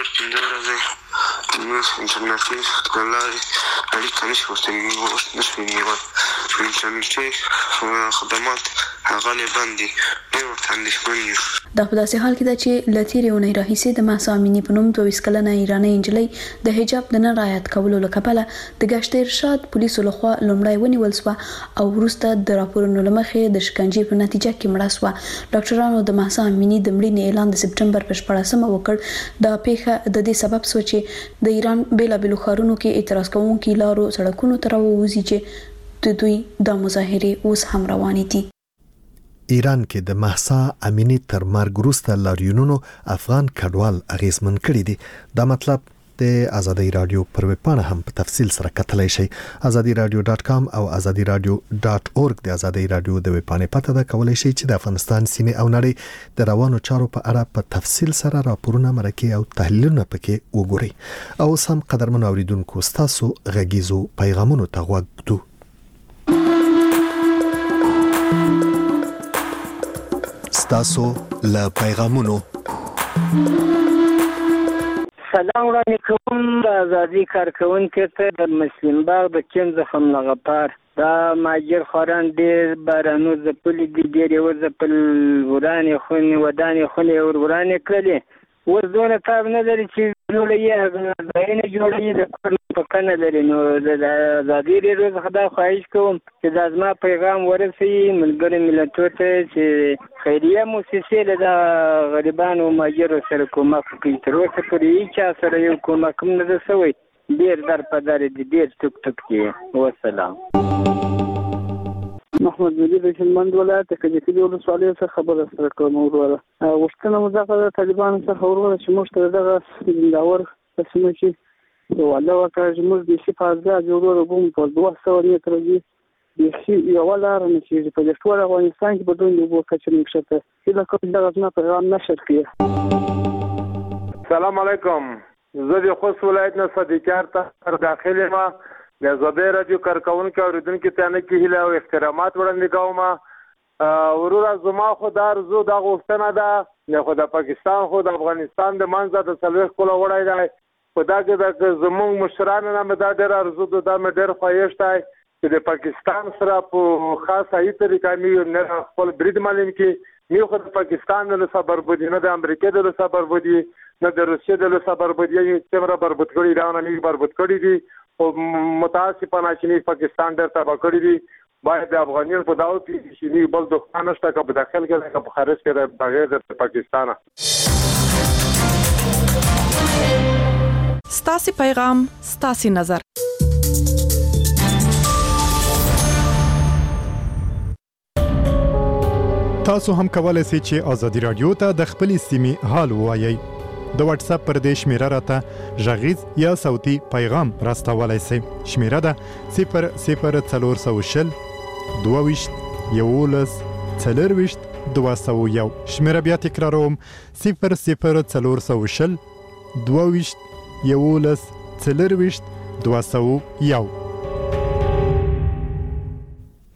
انټرنیټي کولای اړیکه نشي ورته نشي نیول انټرنیټي خدمات هغه نه باندې ډېر ورته دا په داسې حال کې ده چې له تېرې اونۍ راهیسې د مهسا امیني په نوم دوه ویشت کلنه ایرانۍ نجلۍ د حجاب د نه رعایت کولو له کبله د ګشت ارشاد پولیسو لخوا لومړی ونیول سوه او وروسته د راپورونو له مخې د شکنجې په نتیجه کې مړه سوه ډاکټرانو د مهسا امیني د مړینې اعلان د سپټمبر په شپاړسمه وکړ دا پیښه د دې سبب سوه چې د ایران بیلابیلو ښارونو کې اعتراض کوونکي لارو سړکونو ته راووځي چې د دوی د مظاهرې اوس هم روانې دي ایران کې د مهسا امینی تر مرګ وروسته لاریونونو افغان کډوال اغیزمن کړي دي دا مطلب د ازادي رادیو پر ویب پاڼه هم په تفصیل سره کتلای شئ ازادي رادیو ډاټ کام او ازادي رادیو ډاټ اورګ د ازادي رادیو د ویب پاڼې پته ده کولای شئ چې د افغانستان سیمه او نړۍ د روانو چارو په اړه په تفصیل سره راپورونه مرکه او تحلیلونه پکې وګورئ او سم قدرمن اوریدونکو تاسو غږیزو پیغامونو ته غوږ دو تاسو له پیغامونو سلام وړاندې کوم د ازادي کارکونکو ته د مسلم باغ د کیم زخم لغپار دا ماجر خوران ډیر بارانو زپلې دي ډیر یو زپل ورانې خونې ودانې خونې ور ورانې کړلې ور دونه تاب نه لري چې جوړې ځایونه جوړې د کور په کنه لري نو د ازادي رادیو څخه دا خواهش کوم چې دا زما پیغام ورسوي ملګرو ملتونو ته چې خیریه موسسې له غریبانو ماجرو سره کومک کوي تر اوسه پورې هیچا سره یو کومک هم نه ده سوی ډیر در په در دي ډیر ټک ټک دي وسلام محمد مجید هلمند ولایت د کجکي ولسوالۍ څخه خبره سره کوم وروره غوښتنه مو دغه د طالبانو څخه وروره چې موږ ته دغه زنداور په سیمه کې یو الله وکړي چې موږ د شي فازه جوړو کوم په دوه سوه متره کې د شي یو لار نه چې په دې ټول افغانستان کې بدون یو کچې نشته چې دا کوم دغه نه پیغام نشر کړي سلام علیکم زه د خوست ولایت نه صدیقار ته داخله ما د زبیر رادیو کارکونکو اوریدونکو ته نه کې هیله او احترامات وړاندې کوم ورور زما خدای زو دا غوښتنه ده نه خو د پاکستان خو د افغانستان د منځه د څلوي خپل وړای دی خدا کې د زموږ مشرانو نه مدا ډېر ارزو ده د ډېر خوښ دی چې د پاکستان سره په خاصه ای طریقه مې نه خپل برید معلوم کې مې خو د پاکستان د صبر بودی نه د امریکا د صبر بودی نه د روسیې د صبر بودی چې څومره بربط کړي دا نه بربط کړي دي او متاسفانه چې پاکستان ډېر تباہ کړی دی باید د افغانانو په داو کې چې بل دښمن نشته که په داخل کې که په خارج کې بغیر د پاکستان ستاسو پیغام ستاسو نظر تاسو هم کولای شئ چې ازادي رادیو ته د خپل سیمې حال ووایئ د واتس اپ پر دې شمیره راته ژغیز یا صوتي پیغام راستولای شئ شمیره ده صفر صفر څلور سوه شل دوه ویشت یولس څلرویشت دوه سوه یو شمیره بیا تکراروم صفر صفر څلور سوه شل دوه ویشت یولس څلرویشت دوه سوه یو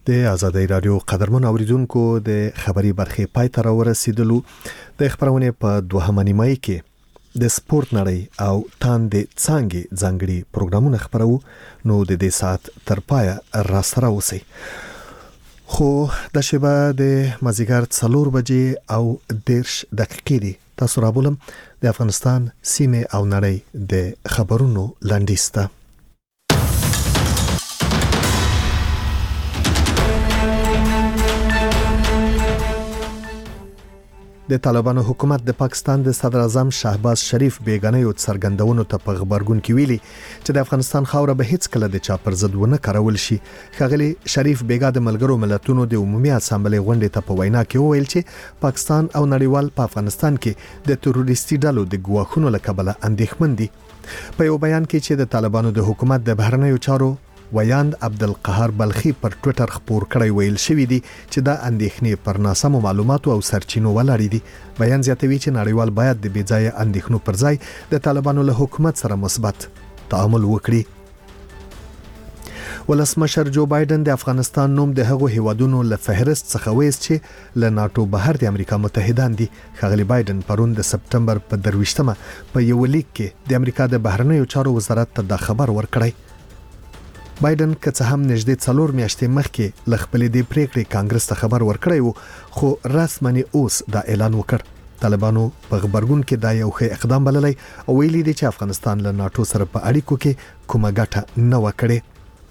د آزادۍ رادیو قدرمن اوریدونکو د خبري برخې پای ته راورسېدلو. د خبرونه په دوهمه نیمه کې د سپورت نړۍ او تاندې څانګې ځانګړي پروګرامونه خبرو، نو د دې سات تر پایه را سره اوسئ. خو د شبا د مازیګر څلور بجې او دیرش دقیقې دي. تاسو را بولم د افغانستان سیمه او نړۍ د خبرونو لاندیسته. د طالبانو حکومت د پاکستان د صدر اعظم شهباز شریف بیگانه یو څرګندونو ته په خبرګون کې ویلي چې د افغانستان خاوره به هیڅ کله د چا پر ضد ونه کارول شي. ښاغلي شریف بیگا د ملګرو ملتونو د عمومي اسامبلې غونډې ته په وینا کې وویل چې پاکستان او نړیوال په افغانستان کې د تروریستي ډلو د ګواښونو له کبله اندېښمن دي. په یو بیان کې چې د طالبانو د حکومت د بهرنیو چارو ویاند عبدالقهار بلخی پر ټوئیټر خبر کړی ویل شوی دی چې دا اندېښنې پر ناسمو معلوماتو او سرچینو ولاړې دي. بیان زیاتوي چې نړیوال باید د بېځایه اندېښنو پر ځای د طالبانو له حکومت سره مثبت تعامل وکړي. ولسمشر جو بایدن د افغانستان نوم د هغو هیوادونو له فهرست څخه وایست چې له ناتو بهر د امریکا متحدان دي. ښاغلي بایدن پرون د سپتمبر په درویشتمه په یو لیک کې د امریکا د بهرنیو چارو وزارت ته دا خبر ورکړی. بایدن که څه هم نږدې څلور میاشتې مخکې له خپلې دې پریکړې کانګرس ته خبر ورکړی وو، خو رسماً اوس دا اعلان وکړ. طالبانو په خبرګون کې دا یو ښه اقدام بللی او ویلي دي چې افغانستان له ناتو سره په اړیکو کې کومه ګټه نه و کړې.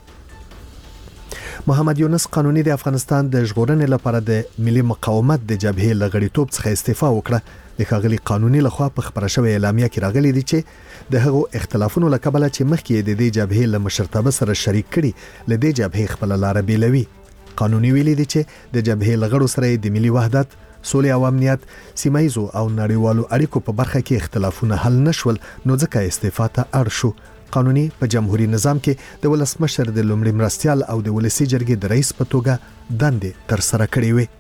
محمد یونس قانوني د افغانستان د ژغورنې لپاره د ملي مقاومت د جبهې له غړیتوب څخه استعفا وکړه. د ښاغلي قانوني لخوا په خبره شوې اعلامیه کې راغلي دي چې د هغو اختلافونو له کبله چې مخکې د دې جبهې له مشرتابه سره شریک کړي، له دې جبهې خپل لاره بیلوي. قانوني ویلي دي چې د جبهې له غړو سره د ملي وحدت، سولې او امنیت، سیمایزو او نړیوالو اړیکو په برخه کې اختلافونه حل نشول، نو ځکه استعفا ته اړ شو. قانوني په جمهوریت نظام کې د ولسمشر د لومړي مرستیال او د ولسی جرګې د رئیس په توګه دندې تر سره کړې وي.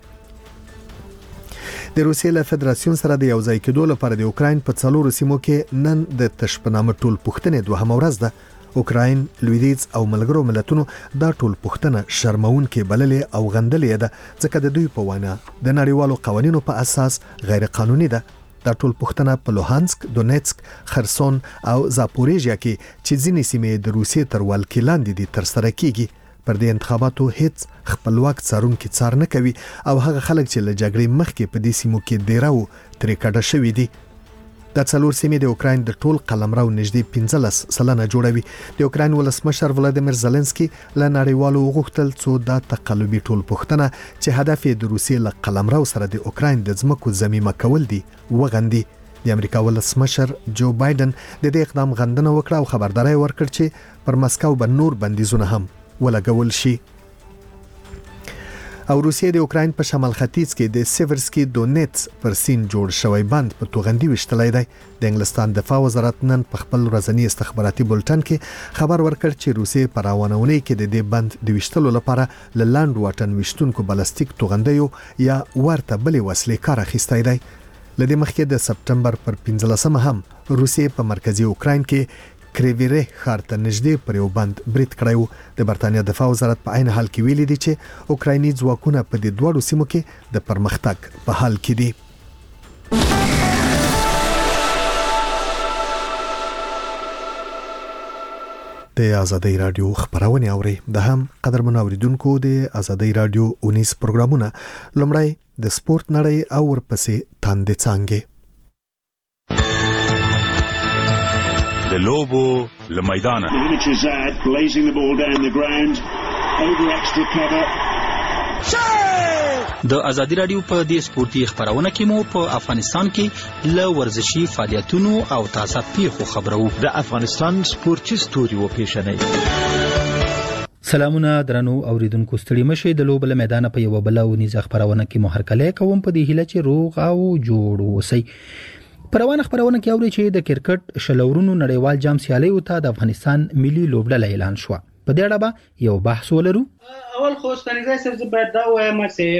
د روسیې له فدراسیون سره د یوځای کېدو لپاره د اوکراین په څلورو سیمو کې نن د تشپنامه ټول پوښتنې دوهمه ورځ ده. اوکراین، لویدیځ او ملګرو ملتونو دا ټول پوښتنه شرمونکې بللې او غندلې ده، ځکه د دوی په وینا د نړیوالو قوانینو په اساس غیر قانوني ده. دا ټول پوښتنه په لوهانسک، دونیتسک، خرسون او زاپوریژیا کې چې ځینې سیمې د روسیې تر ولکې لاندې دي تر سره کیږي. پر دې انتخاباتو هیڅ خپلواک څارونکي څار نه کوي او هغه خلک چې له جګړې مخکې په دې سیمو کې ډیره وو ترې کډه شوي دي. دا څلور سیمې د اوکراین د ټول قلمرو نږدې پنځلس سلنه جوړوي. د اوکراین ولسمشر ولادیمیر زلنسکي له نړیوالو وغوښتل څو دا تقلبي ټول پوښتنه چې هدف یې د روسیې له قلمرو سره د اوکراین د ځمکو ضمیمه کول دي وغندي. د امریکا ولسمشر جو بایدن د دې اقدام غندنه وکړه او خبرداري ورکړ چې پر مسکو به نور بندیزونه هم ولګول شي. او روسیې د اوکراین په شمال ختیځ کې د سیورسکي دونیتس پر سین جوړ شوی بند په توغندي وشتلای دی. د انګلستان دفاع وزارت نن په خپل ورځنی استخباراتي بولټن کې خبر ورکړ چې روسیې په روانونې کې د دې بند د وشتلو لپاره له لاند واټن وشتونکو بالستیک توغندیو یا ورته بلې وسلې کار اخیستی دی. لدې مخکې د سپتمبر پر پنځلسمه هم روسیې په مرکزی اوکراین کې کریویره ښار ته نږدې پر یو بند برید کړی و. د برتانیا دفاع وزارت په عین حال کې ویلي دي چې اوکرایني ځواکونه په دې دواړو سیمو کې د پرمختګ په حال کې دي. د آزادۍ رادیو خبرونه اوري. د هم قدرمن اوریدونکو د آزادۍ رادیو اونیس پروګرامونه لمړی د سپورت نړۍ او ورپسې تاندې څانګې. د لوبو له میدانه د ازادي رادیو په دې سپورتي خبرونه کې مو په افغانستان کې له ورزشي فعالیتونو او تازه پیښو خبرو. د افغانستان سپورتي ستوري و پیښنې. سلامونه درنو اوریدونکو، ستړي مشه. د لوبو له میدانه په یو بل ونیز خبرونه کې مو هرکله کوم په دې هیله چې روغ او جوړ اوسئ. پروانه خبرونه کې اوري چې د کرکټ شلورونو نړیوال جام سیالي او ته د افغانستان ملي لوبډله اعلان شو. په دې اړه به یو بحث ولرو. اول خو ستنیزای سره باید دا وایم چې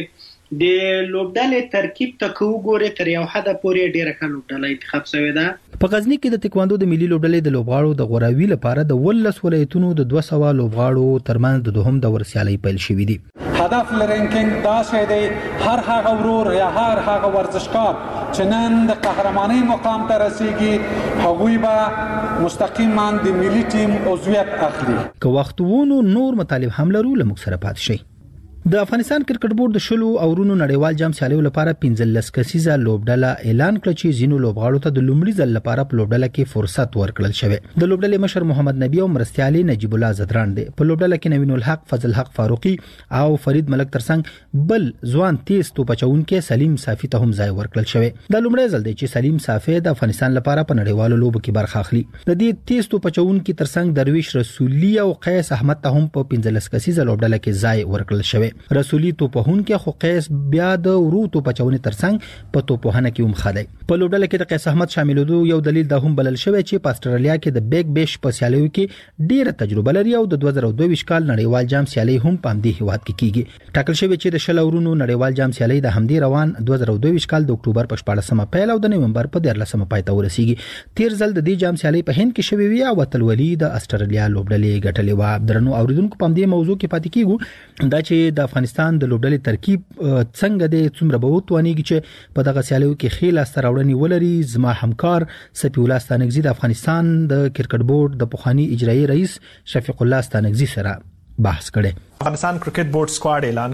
د لوبډلې ترکیب ته کو ګوره تر یو حد پورې ډیره ښه لوبډله انتخاب شوې ده. په غزنی کې د تکواندو د ملي لوبډلې د لوبغاړو د غوراوي لپاره د ولس ولایتونو د دوه سوه لوبغاړو ترمنځ د دوهم دور سیالي پیل شوې دي. هدف لرینکینګ دا شی دی هر هغه ورور یا هر هغه ورزشکار چې نن د قهرمانۍ مقام ته رسیږي هغوی به مستقیما د ملي ټیم عضویت اخلي. که وخت وونو نور مطالب هم لرو لمک سره پات شي. د افغانستان کرکټ بورډ د شلو اورونو نړیوال جام سیالیو لپاره پنځلس کسیزه لوبډله اعلان کړ چې زینو لوبغاړو ته د لومړي ځل لپاره په لوبډله کې فرصت ورکړل شوی. د لوبډلې مشر محمد نبی او مرستيالي نجیب الله زدران دی. په لوبډله کې نوین الحق، فضل حق فاروقي او فرید ملک ترڅنګ بل ځوان تیز توپ چونکي سلیم صافي ته هم ځای ورکړل شوی. د لومړي ځل دی چې سلیم صافي د افغانستان لپاره په نړیوالو لوبو کې برخه اخلي. د دې تیز توپ چونکي ترڅنګ درویش رسولي او قیس احمد ته هم په پنځلس کسیزه لوبډله کې ځای ورکړل شوی. رسولي توپهون کې خو قیس بیا د ورو توپچونې ترڅنګ په توپهنه کې هم خدای. په لوبډله کې د قیس احمد شاملېدو یو دلیل د هم بلل شوی چې په استرالیا کې د بیگ بیش په سیالیو کې ډیره تجربه لري او د دوه زره دوه ویشت کال نړیوال جام سیالي هم په همدې هیواد کې کیږي. ټاکل شوی چې د شل اورونو نړیوال جام سیالي د همدې روان دوه زره دوه ویشت کال د اکتوبر په شپاړسمه پیل او د نومبر په دیارلسمه پای ته ورسیږي. تیر ځل د دې جام سیالي په هند کې شوی وی او تلولي د استرالیا لوبډلې ګټلې و. درنو اوریدونکو په دې موضوع کې پاتې کیږو دا چې د افغانستان د لوبډلې ترکیب څنګه د څومره به وتوانیږي چې په دغه سیالیو کې خېل استراوړنی ولري. زما همکار سپی الله ستانګزی د افغانستان د کرکټ بورډ د پخوانی اجرایی رئیس شفیق الله ستانګزی سره بحث کړي. افغانستان کرکټ بورډ سکواډ اعلان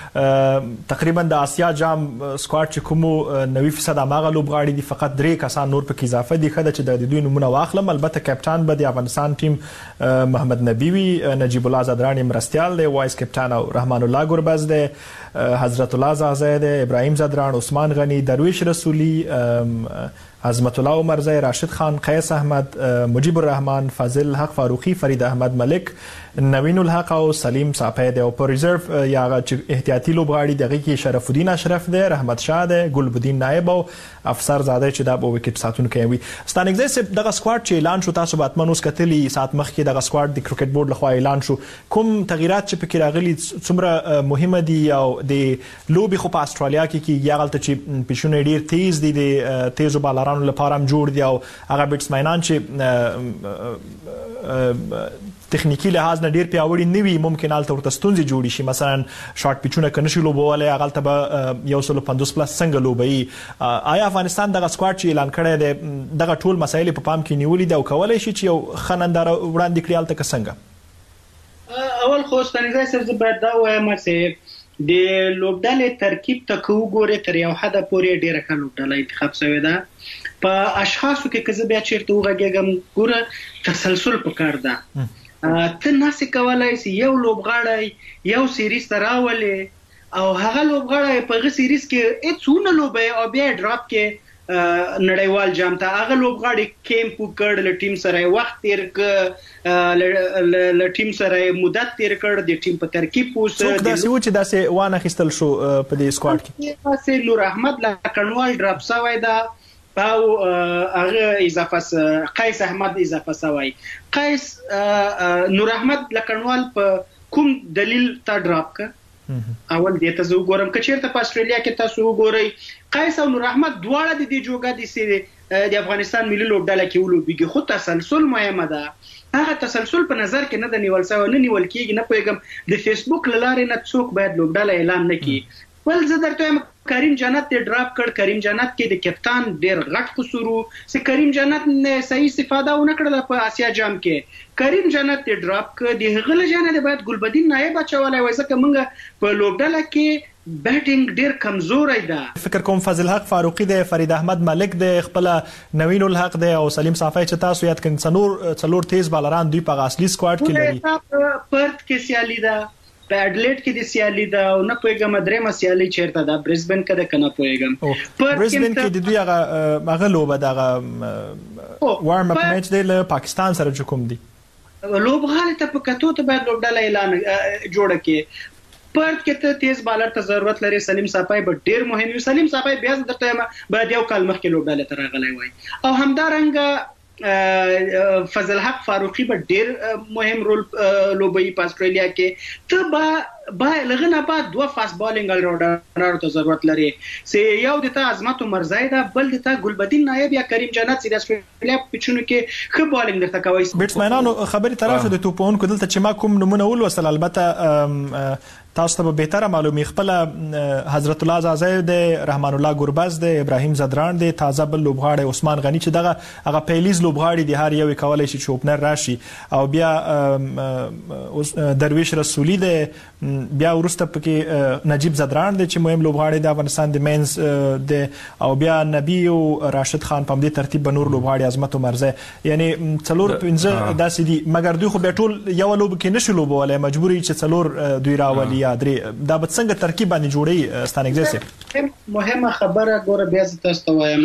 ک تقریبا د آسیا جام سکواډ چې کوم نوي فیصد اماغه لوبغاړي دي فقط درې کسان نور پکې اضافه دي خدای چې د دوی نمونه واخلم. البته کپټان به د افغانستان ټیم محمد نبی وی، نجیب الله زدرانی مرستيال دی، وایس کپټان او رحمان الله ګربز دی، حضرت الله زازه دی، ابراهیم زدران، عثمان غنی، درویش رسولی، عظمت الله عمرزی، راشد خان، قیس احمد، مجیب الرحمن، فضل حق فاروقی، فرید احمد ملک، نوین الحق او سلیم صافی دی. او په ریزرو یا احتیاطي لوبغاړي دغه کې شرف الدین اشرف دی، رحمت شاه دی، ګلبدین نائب او افسر زاده چې د وکټ ساتونکي وي. ستانګزی دغه سکواډ چې اعلان شو تاسو به اتمنوس کتلی سات مخکې دغه سکواډ د کرکټ بورډ لخوا اعلان شو، کوم تغیرات چې پکې راغلي څومره مهمه دي او د لوبي خو په استرالیا کې کې یاغلته چې پښونه ډیر تیز دي د تیزو بالرانو لپاره هم جوړ دي او هغه بیټسمنان چې تخنیکی لحاظ نه ډیر پیاوړي نوي ممکن الته ورته ستونزې جوړي شي. مثلا شارټ پیچونه کنه شي لوبواله هغه به یو سل پنځوس پلس څنګه لوبي. آیا افغانستان دغه سکواډ چې اعلان کړی دی دغه ټول مسایل په پام کې نیولې دي او کولای شي چې یو خنندار وړاندې کړی الته څنګه؟ اول خو ستنګزی سره باید دا وایم چې د لوبډلې ترکیب ته کو ګوره تر یو حد پورې ډیره ښه لوبډله انتخاب شوې ده. په اشخاصو کې که زه بیا چیرته وغږیږم ګوره تسلسل پکار ده. ته ناسې کولای سي یو لوبغاړی یو سیریز ته راولې او هغه لوبغاړی په هغه سیریز کې هیڅونه لوبي او بیا ډراپ کې نړیوال جام ته هغه لوبغاړي کیمپ وکړ، له ټیم سره وخت تیر ک له ټیم سره مدت تیر کړ، د ټیم په ترکیب پوس څوک داسې و چې داسې وانه خستل شو په دې سکواډ کې. داسې نور احمد لکنوال ډراپ شوی دا او هغه اضافه قیس احمد اضافه شوی. قیس نور احمد لکنوال په کوم دلیل تا ډراپ ک؟ اول دې ته زه وګورم که چیرته په استرالیا کې تاسو وګورئ قیس او نور احمد دواړه د دې جوګه دي چې د افغانستان ملي لوبډله کې ولوبېږي، خو تسلسل مهمه ده. هغه تسلسل په نظر کې نه د نیول شوی، نه نیول کېږي. نه پوهېږم د فیسبوک له لارې نه څوک باید لوبډله اعلان نه کړي. بل زه درته وایم کریم جنت ته ډراپ کړ. کریم جنت کې د کپتان ډېر غټ قصور و چې کریم جنت نه صحیح استفاده ونه کړله په آسیا جام کې. کریم جنت ته ډراپ کړ. د هغه له جانه باید ګلبدین نائب اچولی وای ځکه موږ په لوبډله کې بیټینګ ډیر کمزوري ده. فکر کوم فضل حق فاروقی دی، فرید احمد ملک دی، خپل نوین الحق دی او سلیم صافی چې تاسو یاد کړئ څلور څلور تیز بالران دوی په اصلي سکواډ کې لري. پرت کې سیالي ده، په اډلیډ کې د سیالي ده او نه پوهېږم درېمه سیالي چیرته ده، برزبن کې ده که نه پوهېږم. برزبن کې د دوی هغه هغه لوبه دغه وارم اپ میچ دی له پاکستان سره چې کوم دی لوبغاړي ته په کتو ته باید لوبډله اعلان جوړه کړي. پرت کې ته تیز بالر ته ضرورت لري. سلیم صافی به ډیر مهم وي. سلیم صافی بیا درته باید یو کال مخکې لوبډله ته راغلی وای او همدارنګه فضل حق فاروقی به ډیر مهم رول لوبوي په استرالیا کې. ته به با لغنه بعد دوه فاست بالینګ الراونډر ته ضرورت لري سي یو د ته عظمت مرزای دا بل د ته ګلبدین نایب یا کریم جنت سي د استرالیا پچونو کې خو بالینګ درته کوي. بیټسمنانو خبري طرف د توپون کو دلته چې ما کوم نمونه ول وصل البته تاسو ته به بهتره معلومي خپل حضرت الله زازای د رحمان الله ګوربز د ابراهیم زدران د تازه بل لوبغاړي عثمان غنی چې دغه هغه پیلیز لوبغاړي د هر یو کولای شي چې اوپنر راشي او بیا درویش رسولی د بیا ورسته پکې نجیب زدران د چې مهم لوبغاړي د افغانستان د مینز د او بیا نبی او راشد خان په دې ترتیب بنور لوبغاړي عظمت مرزه یعنی څلور پنځه داسې دي مګر دوی خو به ټول یو لوب کې نشو لوبولای مجبوري چې څلور دوی راولي درې دا به څنګه ترکیب باندې جوړي ستانګزه مهمه خبره ګوره بیا تاسو ته وایم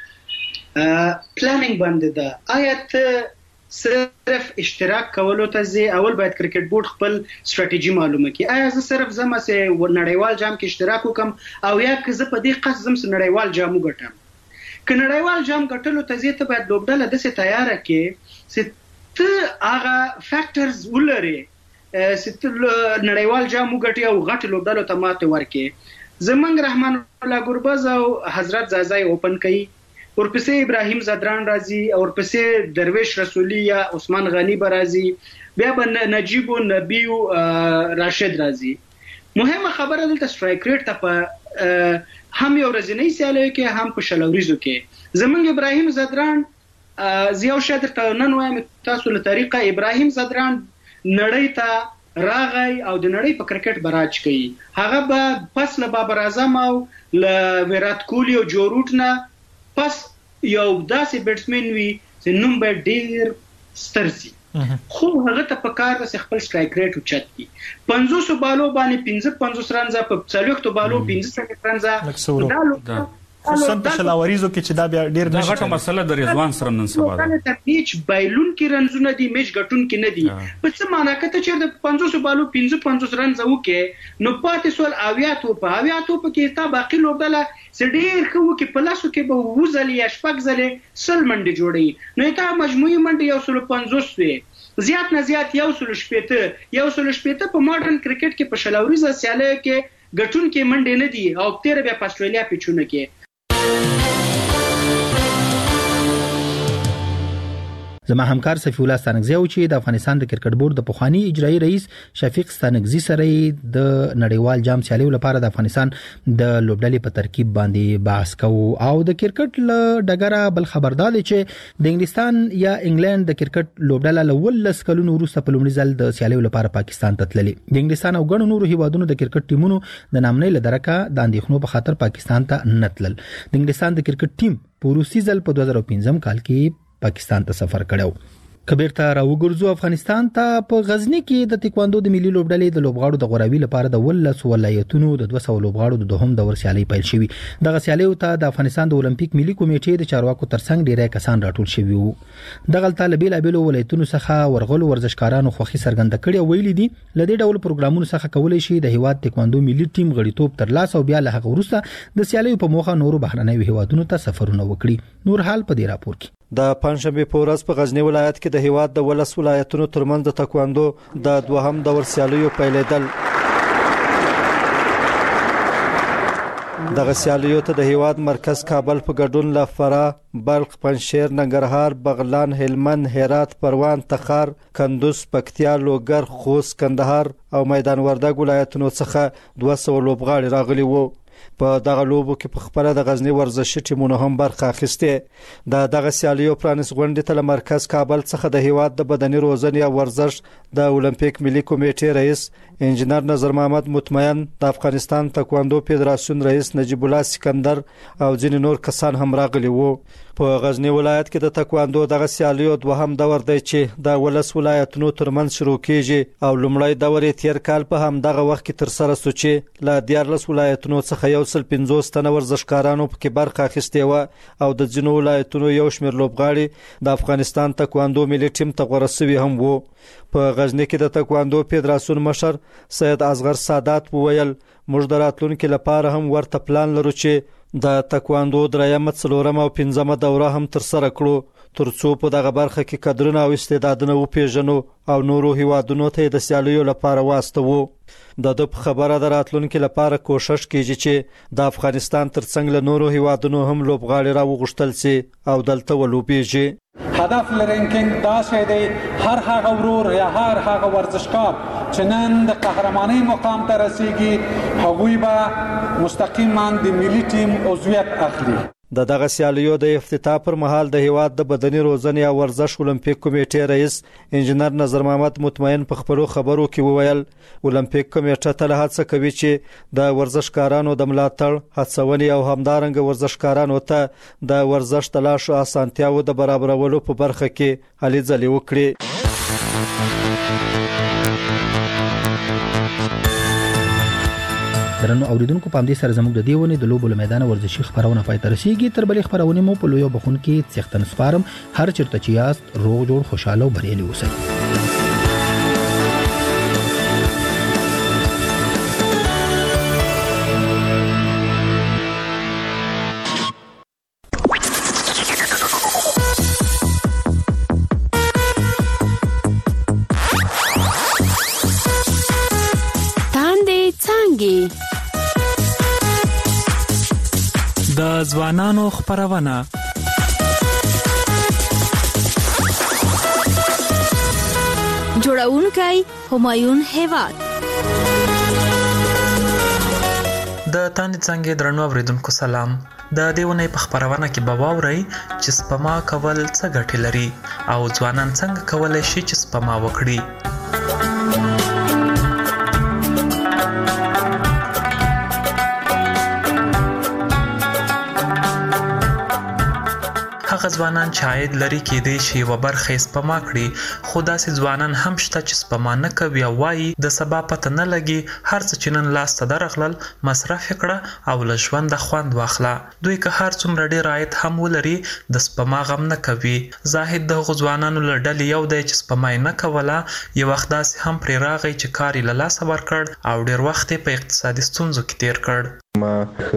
پلانینګ باندې دا آیت صرف اشتراک کولو ته زی اول باید کرکټ بورډ خپل ستراتیژي معلومه کړي آیا زه صرف زما سه نړیوال جام کې اشتراک وکم او یا که زه په دې قصد زم نړیوال جام وګټم که نړیوال جام ګټلو ته زی ته باید لوبډله د څه تیار کې چې ته هغه فیکټرز ولري ست نړیوال جام وګټي او غټ لوبډلو ته ماته ورکې زمنګ رحمان الله ګوربز او حضرت زازای اوپن کړي ورپسې ابراهیم زدران راځي او ورپسې درویش رسولی یا عثمان غنی برازي بیا به نجیب او نبی او راشد راځي. مهمه خبره دلته سټرایک ریټ ته په هم یو ورځنی سیالي کې هم په شلوریزو کې زمنګ ابراهیم زدران زیاو شادر ته نن وایم تاسو له طریقه ابراهیم زدران نړۍ ته راغی او د نړۍ په کرکټ براج کوي هغه به پس له بابر اعظم او له ویرات کوهلی او جو روټ نه پس یو داسې بیټسمن وي چې نوم به ډیر ستر شي خو هغه ته په کار د خپل سټرایک ریټ اوچت کی پنځوس بالو باندې پنځه پنځوس رنزه په څلوېښت بالو پنځه رنزه خصوصا په شلاوریزو کې چې دا بیا ډیر نه غټه مسله د رضوان سره نن سبا ده ته میچ بایلون کې رنزونه دي میچ غټون کې نه دي په څه معنی کته چې د پنځوس بالو پنځه پنځوس رنز وکې نو پاتې سول اویاتو په اویاتو په کې تا باقی لوبډله سډیر خو کې پلاسو کې به وزل یا شپږ زلې سل منډه جوړي نو تا مجموعي منډه یو سل پنځوس وي زیات نه زیات یو سل شپېته یو سل شپېته په ماډرن کرکټ کې په شلاوریزه سیاله کې غټون کې منډه نه دي او تیر بیا په استرالیا پیچونه کې زما همکار صفی الله ستانکزی او چې د افغانستان د کرکټ بورډ د پخوانی اجرایی رئیس شفیق ستانکزی سره د نړیوال جام سیالیو لپاره د افغانستان د لوبډلې په ترکیب باندې بحث کوو او د کرکټ ل ډګره بل خبردار چې د انګلستان یا انګلند د کرکټ لوبډله لولس کلونو وروسته په لومړي ځل د سیالیو لپاره پاکستان ته تللي د انګلستان او ګڼو نورو هیوادونو د کرکټ ټیمونو د نامنۍ لدرکه د اندېښنو په خاطر پاکستان ته نتلل د انګلستان د کرکټ ټیم په روسي ځل په دوه زره پنځم کال کې پاکستان ته سفر کړو کبیرته راوګرځو افغانستان ته په غزنی کې د تکواندو د ملي لوبډلې د لوبغاړو د غوراوي لپاره د ولس ولایتونو د دوه سوه لوبغاړو د دوهم دور سیالي پیل شوې دغه سیالي ته د افغانستان د اولمپیک ملي کمیټې د چارواکو ترڅنګ ډیری کسان راټول شوي وو دغه طالبې لابل ولایتونو څخه ورغلو ورزشکارانو خوخي سرګند کړي ویلي دي لدې ډول پروګرامونو څخه کولای شي د هیواد تکواندو ملي ټیم غړیتوب تر لاس او بیا له هغه وروسته د سیالي په موخه نورو بهرنۍ هیوادونو ته سفرونه وکړي نور حال په دې راپور کې د پنځمبه په ورځ په غزنی ولایت کې د هیواد د ولس ولایتونو ترمنځ د تکواندو د دوهم دور سیالیو پیلېدل دغه سیالیو ته د هیواد مرکز کابل په ګډون له فراه، بلخ، پنجشیر، ننګرهار، بغلان، هلمند، هرات، پروان، تخار، کندوز، پکتیا، لوګر، خوست، کندهار او میدان وردګ ولایتونو څخه دوه سوه لوبغاړي راغلي وو په دغه لوبو کې په خپل د غزنی ورزشي ټیمونو هم برخه اخیسته د دغه سیالیو پرانس غونډې ته مرکز کابل څخه د هیواد د بدني روزنې او ورزش د اولمپیک ملي کمیټې رئیس انجنیر نظر محمد مطمئن د افغانستان تکواندو فدراسیون رئیس نجیب الله سکندر او ځینې نور کسان هم راغلي وو په غزنی ولایت کې د تکواندو دغه سیالیو دوهم دور دی چې د ولس ولایتونو ترمنځ شروع کیږي او لومړی دور یې تیر کال په هم دغه وخت کې تر سره سو چې له دیارلس ولایتونو څخه یو سل پنځوس تنه ورزشکارانو په برخه اخیستې و او د ځینو ولایتونو یو شمېر لوبغاړي د افغانستان تکواندو ملي ټیم ته غوړه شوي هم وو په غزنی کې د تکواندو فدراسیون مشر سید اصغر سادات وویل موږ د راتلونکو لپاره هم ورته پلان لرو چې د تکواندو درېمه څلورمه او پنځمه دوره هم تر سره کړو ترڅو په دغه برخه کې کادرونه او استعدادونه وپیژنو او نورو هیوادونو ته د سیالیو لپاره واستوو. د د خبره دراتلونکو لپاره کوشش کیږي چې د افغانستان ترڅنګ له نورو هیوادونو هم لوبغاړي را وغوښتل سي او دلته ولوبېږي. هدف لرونکي دا شی دی هر هغه ورور یا هر هغه ورزشکار چې نن د قهرمانۍ مقام ته رسیږي هغوی به مستقیما د ملي ټیم عضویت اخلي. د دغه سیالیو د افتتاح پر مهال د هیواد د بدني روزنې او ورزش اولمپیک کمیټې رئیس انجنیر نظر محمد مطمئن په خبرو خبرو کې وویل اولمپیک کمیټه تل هڅه کوي چې د ورزشکارانو د ملاتړ هڅونې او همدارنګه ورزشکارانو ته د ورزش د لاشو اسانتیاو د برابرولو په برخه کې هلې ځلې وکړي. درنو اوریدونکو په همدې سره زموږ د دیونه د لوبو میدان ورزشي خبرونه پای ته رسیدي. تر بلې خبرونه مو په لویو بخون کې څښتن سپارم. هر چیرته چې یاست روغ جوړ خوشاله او بریالي اوسئ. د ځوانانو خبرونه جوړونکی همایون هیواد. د تانې څنګه درنو اوریدونکو سلام. د دیونه په خبرونه کې به واورئ چې سپما کول څه ګټه لري او ځوانان څنګه کولای شي چې سپما وکړي. هغه ځوانان چې عاید لري کېدای شي و برخه سپما کړي خو داسې ځوانان هم شته چې سپما نه کوي او وایي د سبا پته نه لګي هر څه چې نن لاس ته درغلل مصرف کړه او له ژونده خوند واخله. دوی که هر څومره ډېر عاید هم ولري د سپما غم نه کوي. زاهد د هغو ځوانانو له ډلې یو دی چې سپما یې نه کوله. یو وخت داسې هم پرې راغی چې کار یې له لاسه ورکړ او ډېر وخت یې په اقتصادي ستونزو کې تیر کړ. ما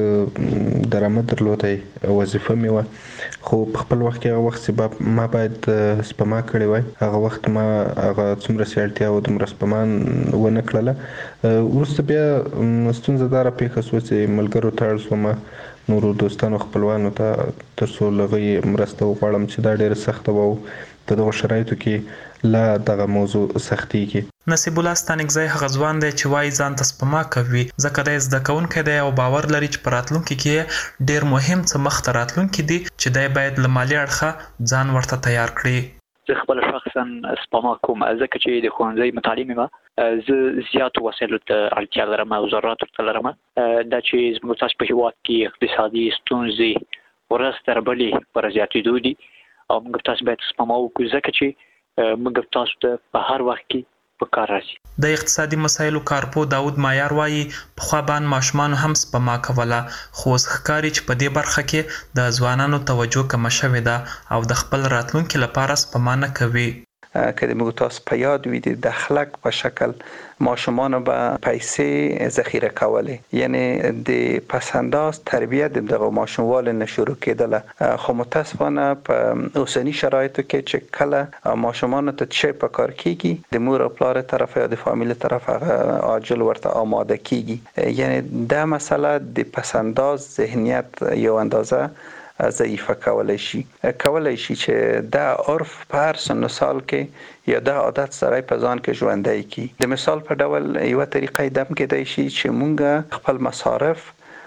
درآمد درلودی وظیفه مې وه خو په خپل وخت کې هغه وخت چې ما باید سپما کړې وای هغه وخت ما هغه څومره سیالتیا او دومره سپما ونه کړله. وروسته بیا ستونزه داره پیښه شوه چې ملګرو ته اړ شوم نورو دوستانو خپلوانو ته تر څو له هغوی مرسته وغواړم چې دا ډېره سخته وه او په دغو شرایطو کې لا دغه موضوع سختېږي. نصیب الله ستانکزی هغه ځوان دی چې وایي ځان ته سپما کوي ځکه دی زده کوونکی دی او باور لري چې په راتلونکي کې ډېر مهم څه مخته راتلونکي دي چې دی باید له مالي اړخه ځان ورته تیار کړي. زه خپل شخصا سپما کوم ځکه چې د ښوونځي متعلم یم. زه زیاتو وسایلو ته اړتیا لرم او ضرورت ورته لرم. دا چې زموږ تاسو په هېواد کې اقتصادي ستونزې ورځ تر بلې پر زیاتېدو دي او موږ تاسو باید سپما وکړو ځکه چې موږ تاسو ته په هر وخت کې په کار راځي. د اقتصادي مسایلو کارپو داود مایار وایي پخوا باندې ماشومان هم سپما کوله خو اوس ښکاري چې په دې برخه کې د ځوانانو توجه کمه شوې ده او د خپل راتلونکي لپاره سپما نه کوي. که د موږ تاسو په یاد وي د دخلک په شکل ماشومان به پیسې ذخیره کولې یعنی د پسنداز تربیت دغه ماشوموال نه شروع کېدله خو متاسفانه په اوسنی شرایطو کې چې کله ماشومان ته څه په کار کیږي د مور او پلار طرف یا د فامیل طرف هغه عاجل ورته آماده کیږي یعنی دا مسله د پسنداز ذهنیت یو اندازه ضعیفه کولای شي کولای شي چې دا عرف په هر سن سال کې یا دا عادت سره په ځان کې ژوندۍ کی. د مثال په ډول یو طریقې دم کېدای شي چې مونږ خپل مصارف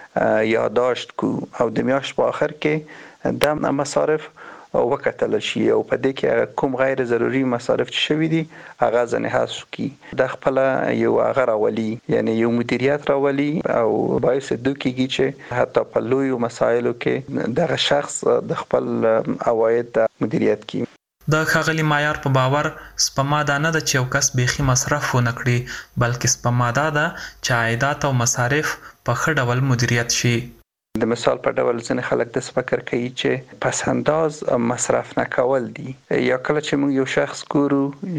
یادداشت کو او د میاشت په اخر کې د مصارف وکتل شي او په دې کې کوم غیر ضروري مصارف چې شوي دي هغه ځنه حذف کی. د خپل یو هغه راولي یعنی یو مدیریت راولي او باعث دوکیږي چې حتی په لویو مسایلو کې دغه شخص د خپل عواید مدیریت کوي. د ښاغلي مایار په باور سپما دا نه ده چې یو کس بیخي مصرف ونه کړي بلکې سپما دا ده چې عایدات او مصارف په ښه ډول مدیریت شي. د مثال په ډول ځینې خلک د فکر کوي چې پس انداز مصرف نه کول دي، یا کله چې موږ یو شخص ګورو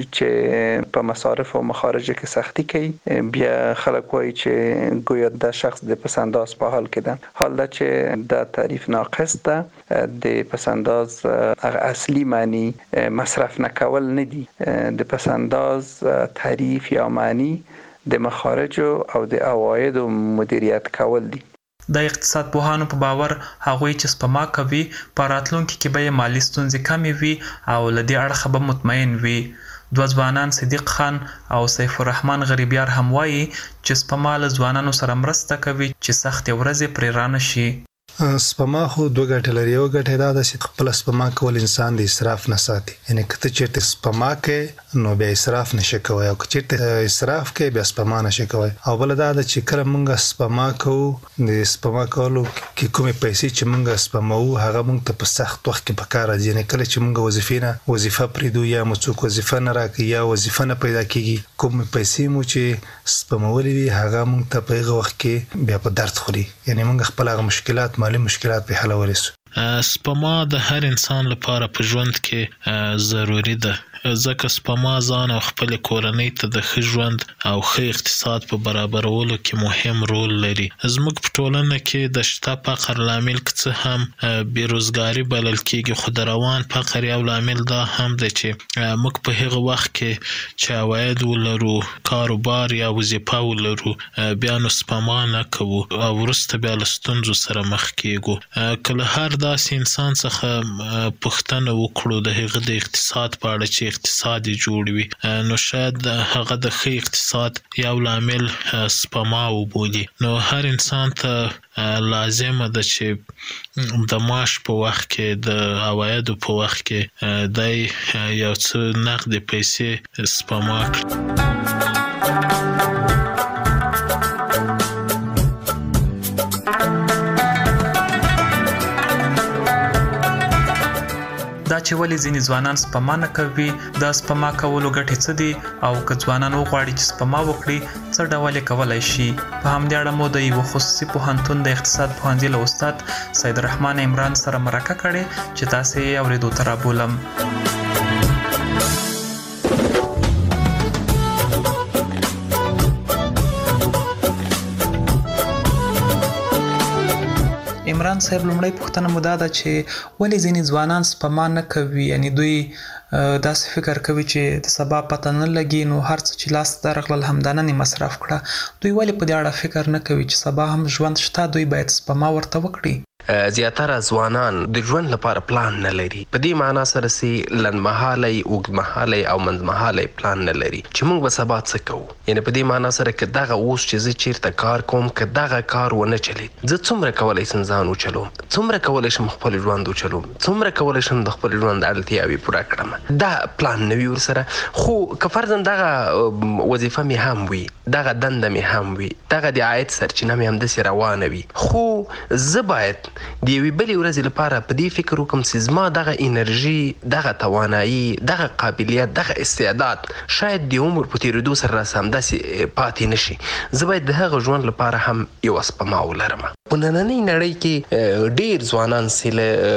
چې په مصارف او مخارج کې سختی کوي بیا خلک وایي چې ګویا د شخص د پس انداز په حال کې ده، حال دا چې د تعریف ناقص ده. د پس انداز اصلي معنی مصرف نه کول نه دي، د پس انداز تعریف یا معنی د مخارج او د عواید مدیریت کول دي. د اقتصاد پوهانو په باور هغوی چې سپما کوي په راتلونکي کې به مالي ستونزې کمې وي او له دې اړخه به مطمئن وي. دوه ځوانان صدیق خان او سیف الرحمن غریبیار هم وایي چې سپما له ځوانانو سره مرسته کوي چې سختې ورځې پرې رانه شي. سپما خو دوه ګټې لري. یو ګټه دا ده چې خپل سپما کول انسان د اسراف نه ساتي، یعنی کته چې سپما کې نو بیا اسراف نشي کوي، او چې اسراف کې بیا سپما نشي کوي. او بل دا ده چې کله موږ سپما کوو د سپما کولو کې کومې پیسې چې موږ سپماو هغه موږ ته په سخت وخت کې پکار راځي، یعنی کله چې موږ وظیفې نه وظیفه پریدو یا مو څوک وظیفه نه راکړي یا وظیفه نه پیدا کیږي، کومې پیسې مو چې سپمولې وي هغه موږ ته په هغه وخت کې بیا په درد خوري، یعنی موږ خپل هغه مشکلات مالی مشکلات په حل ورسو. سپما د هر انسان لپاره په ژوند کې ضروری ده، ځکه سپما ځان او خپل کورنۍ ته د ښه ژوند او ښه اقتصاد په برابرولو کې مهم رول لري. زموږ په ټولنه کې د شته فقر لامل څه هم بیروزګاری بلل کېږي، خو د روان فقر یو لامل دا هم دی چې موږ په هغه وخت کې چې عواید ولرو، کاروبار یا وظیفه ولرو، بیا نو سپما نه کوو او وروسته بیا له ستونزو سره مخ کېږو. کله هر داسې انسان څخه پوښتنه وکړو د هغه د اقتصاد په اړه چې اقتصاد یې جوړ وي، نو شاید هغه د ښه اقتصاد یو لامل سپما وبولي. نو هر انسان ته لازمه ده چې د معاش په وخت کې د عوایدو په وخت کې د یو څه نقد پیسې سپما کړي. دا چې ولې ځینې ځوانان سپما نه کوي، دا سپما کولو ګټې څه دي، او که ځوانان وغواړي چې سپما وکړي څه ډول یې کولی شي. په همدې اړه مو د یوه خصوصي پوهنتون د اقتصاد پوهنځي له استاد سید الرحمن عمران سره مرکه کړې چې تاسې یې اورېدو ته رابولم. عمران صاحب، لومړی پوښتنه مو دا ده چې ولې ځینې ځوانان سپما نه کوي، یعنی دوی داسې فکر کوي چې د سبا پته نه لګي نو هر څه چې لاس ته درغلل همدا نن یې مصرف کړه. دوی ولې په دې اړه فکر نه کوي چې سبا هم ژوند شته، دوی باید سپما ورته وکړي؟ زیاتره ځوانان د ژوند لپاره پلان نه لري، په دې معنا سره چې لنډمهالی، اوږدمهالی او منځمهالی پلان نه لري چې موږ به سبا څه کوو. یعنې په دې معنا سره که دغه اوس چې زه چیرته کار کوم که دغه کار ونه چلید، زه څومره کولی شم ځان وچلوم، څومره کولی شم خپل ژوند وچلوم، څومره کولی شم د خپل ژوند اړتیاوې پوره کړم. دا پلان نه وي ورسره. خو که فرضاً دغه وظیفه مې هم وي، دغه دنده مې هم وي، دغه د عاید سرچینه مې همداسې روانه وي، خو زه باید د یوې بلې ورځې لپاره په دې فکر وکړم چې زما دغه انرژي، دغه توانایي، دغه قابلیت، دغه استعداد شاید د عمر په تېرېدو سره راسه همداسې پاتې نه شي. زه باید د هغه ژوند لپاره هم یوه سپما ولرم. په نننۍ نړۍ کې ډېر ځوانان چې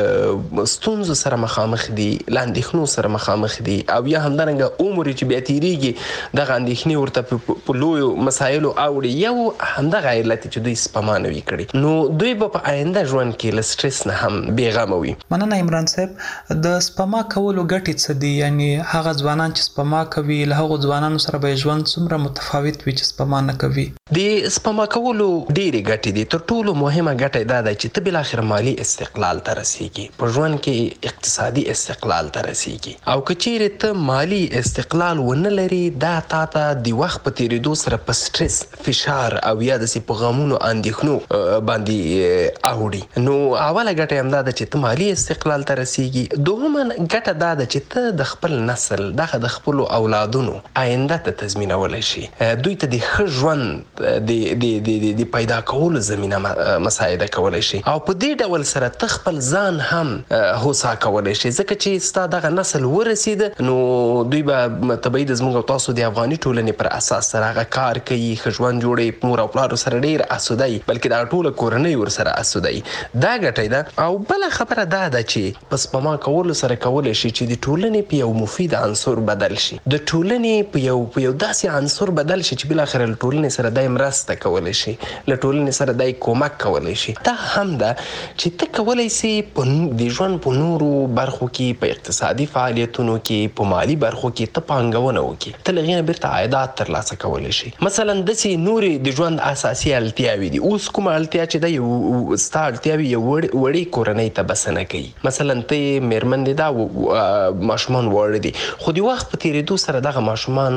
له ستونزو سره مخامخ دي، له اندېښنو سره مخامخ دي، او یا همدارنګه عمر چې بیا تېرېږي دغه اندېښنې ورته په لویو مسایلو اوړي، یو همدغه علت چې دوی سپما نه وي کړې، نو دوی به په آینده ژوند کې له سټرس نه هم بېغمه وي. مننه عمران صاحب. د سپما کولو ګټې څه دي؟ یعنی هغه ځوانان چې سپما کوي له هغو ځوانانو سره به ژوند څومره متفاوت وي چې سپما نه کوي؟ د سپما کولو ډېرې ګټې دي. تر ټولو مهمه ګټه دا ده چې ته بالاخره مالي استقلال ته رسېږي، په ژوند کې اقتصادي استقلال ته رسېږي. او که چیرې ته مالي استقلال ونه لري، دا تا ته د وخت په تېرېدو سره په سټرس، فشار او یا داسې په غمونو اندېښنو باندې اوړي. نو اوله ګټه همدا ده چې ته مالي استقلال ته رسېږي. دوهمه ګټه دا ده چې ته د خپل نسل، دغه د خپلو اولادونو آینده ته تضمینولی شي، دوی ته د ښه ژوند د پیدا کولو زمینه مساعده کولای شي او په دې ډول سره تخپل ځان هم هوسا کولای شي ځکه چې ستا دغه نسل ورسید نو دوی به تبعید زموږ تاسو د افغاني ټولنې پر اساس سره هغه کار کوي خجوان جوړي مور او پلار سره ډیر اسودای بلکې دا ټول کورنۍ ور سره اسودای دا ګټه ده او بل خبره دا ده چې پس پما کول سره کولای شي چې د ټولنې په یو مفید عنصر بدل شي د ټولنې په یو په یو داسې عنصر بدل شي چې بل اخر ټولنې سره دای مرسته کولای شي له ټولنې سره دای کومک کولای شي دا هم ده چې ته کولای شي په د ژوند په نورو برخو کې په اقتصادي فعالیتونو کې په مالی برخو کې ته پانګونه وکړي ته لغینه بیرته عایدات ترلاسه کولای شي مثلا د سي نوري د ژوند اساسي اړتیاوي دي اوس کوم اړتیا چې د یو ستار اړتیاوي یو وړي کورنۍ ته بسنه کوي مثلا ته میرمن دي دا ماشومان وړي دي خو د وخت په تیریدو سره دغه ماشومان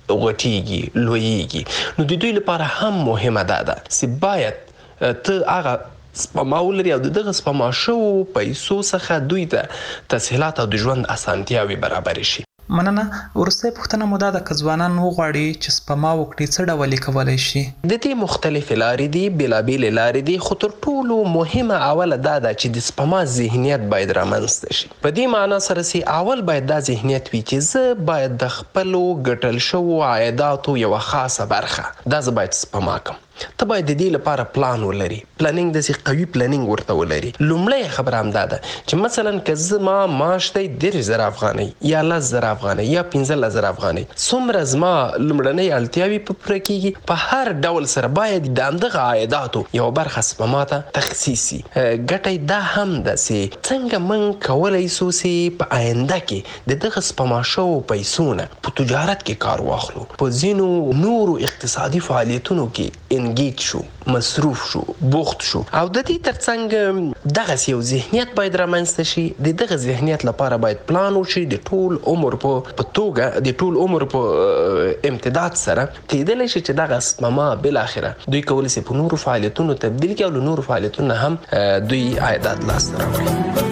غټیږي لویږي نو د دوی لپاره هم مهمه ده ده چې باید ته هغه سپما ولري او دغه سپما شو پیسو څخه دوی ته تسهیلات او د ژوند اسانتیاوي برابر شي مننه ورسته پښتنه مودا د کځوانان وغواړي چې سپما وکړي څه ډول کولای شي د دې مختلف لارې دي بلابل لارې دي خو تر ټولو مهمه اوله دا ده چې د سپما ذهنیت باید رامنځته شي په دې معنی سره سي اول باید دا ذهنیت وي چې زه باید د خپل ګټل شو عایداتو یو خاصه برخه دا زه باید سپما کوم ته باید د دې لپاره پلان ولري پلانینګ د سي قوي پلانینګ ورته ولري لومړی خبره هم ده چې مثلا که زما معاش دی درې زره افغانۍ یا لس زره افغانۍ یا پنځلس زره افغانۍ څومره زما لومړنۍ اړتیاوې په پوره کیږي په هر ډول سره باید د همدغه عایداتو یو برخه سپما ته تخصیص شي ګټه دا هم ده چې څنګه موږ کولی سو چې په آینده کې د دغه سپما شوو پیسو نه په تجارت کې کار واخلو په ځینو نورو اقتصادي فعالیتونو کې انګیج شو مصروف شو بوخت شو او د دې ترڅنګ دغه یو ذهنیت باید رامنځته شي د دغه ذهنیت لپاره باید پلان وشي د ټول عمر په توګه د ټول عمر په امتداد سره کېدلی شي چې دغه سپما بل اخره دوی کولی شي په نورو فعالیتونو تبدیل کړي او له نورو فعالیتونو هم دوی عایدات لاسته راوړي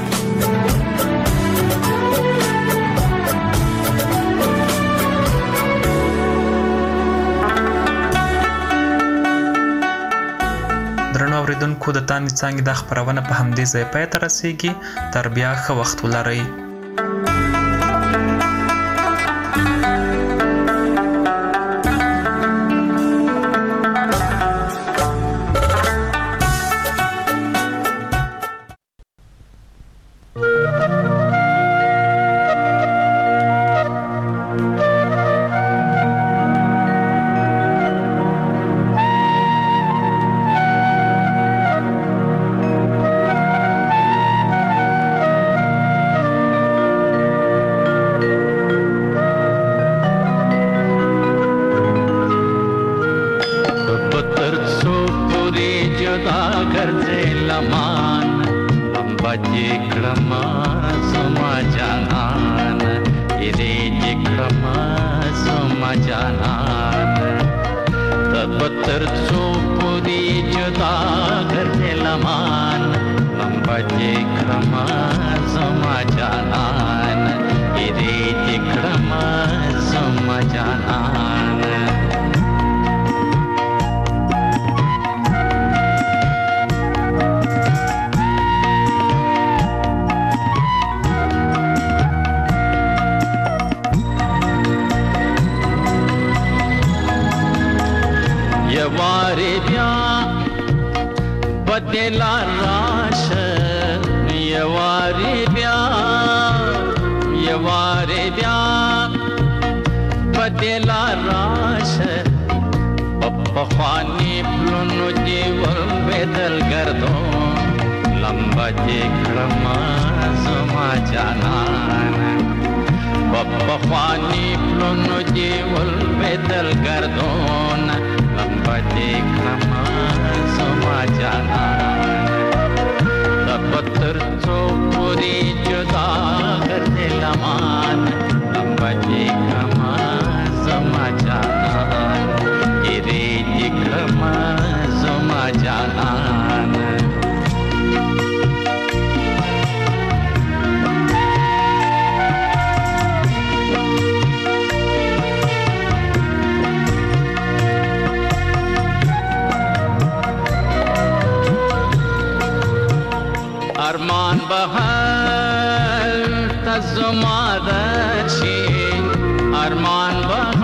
درنو اوریدونکو د تانې څانګې د خپرونه په همدې ځای پای ته رسیږي تر بیا ښه وخت ولرئ بهال تزمادشي ارمان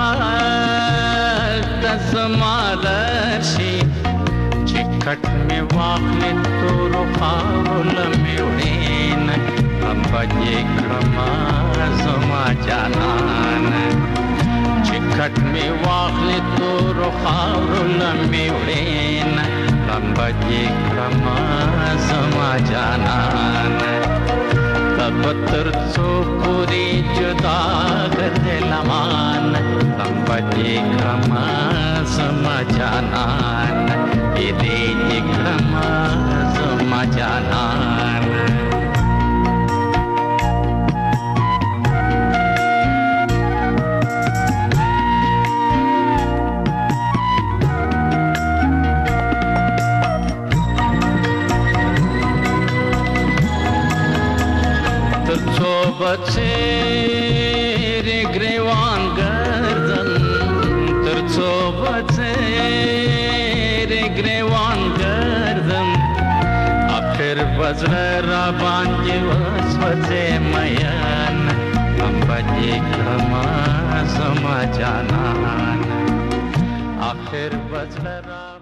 بهال تزمادشي چکټ می واخلې تور خاول می وړین ام بجې کړما زما جانان چکټ می واخلې تور خاول می وړین ام بجې کړما زما جانان تب تر څو پوری جدا غدلمان ام بجې کړما زما جانان دې کړما زما جانان تر څو بچې ګریوان ګرځن تر څو بچې ګریوان ګرځم اخر بزړه را باندې وسوځې میان ام بجې کړما زما جانان اخر بزړه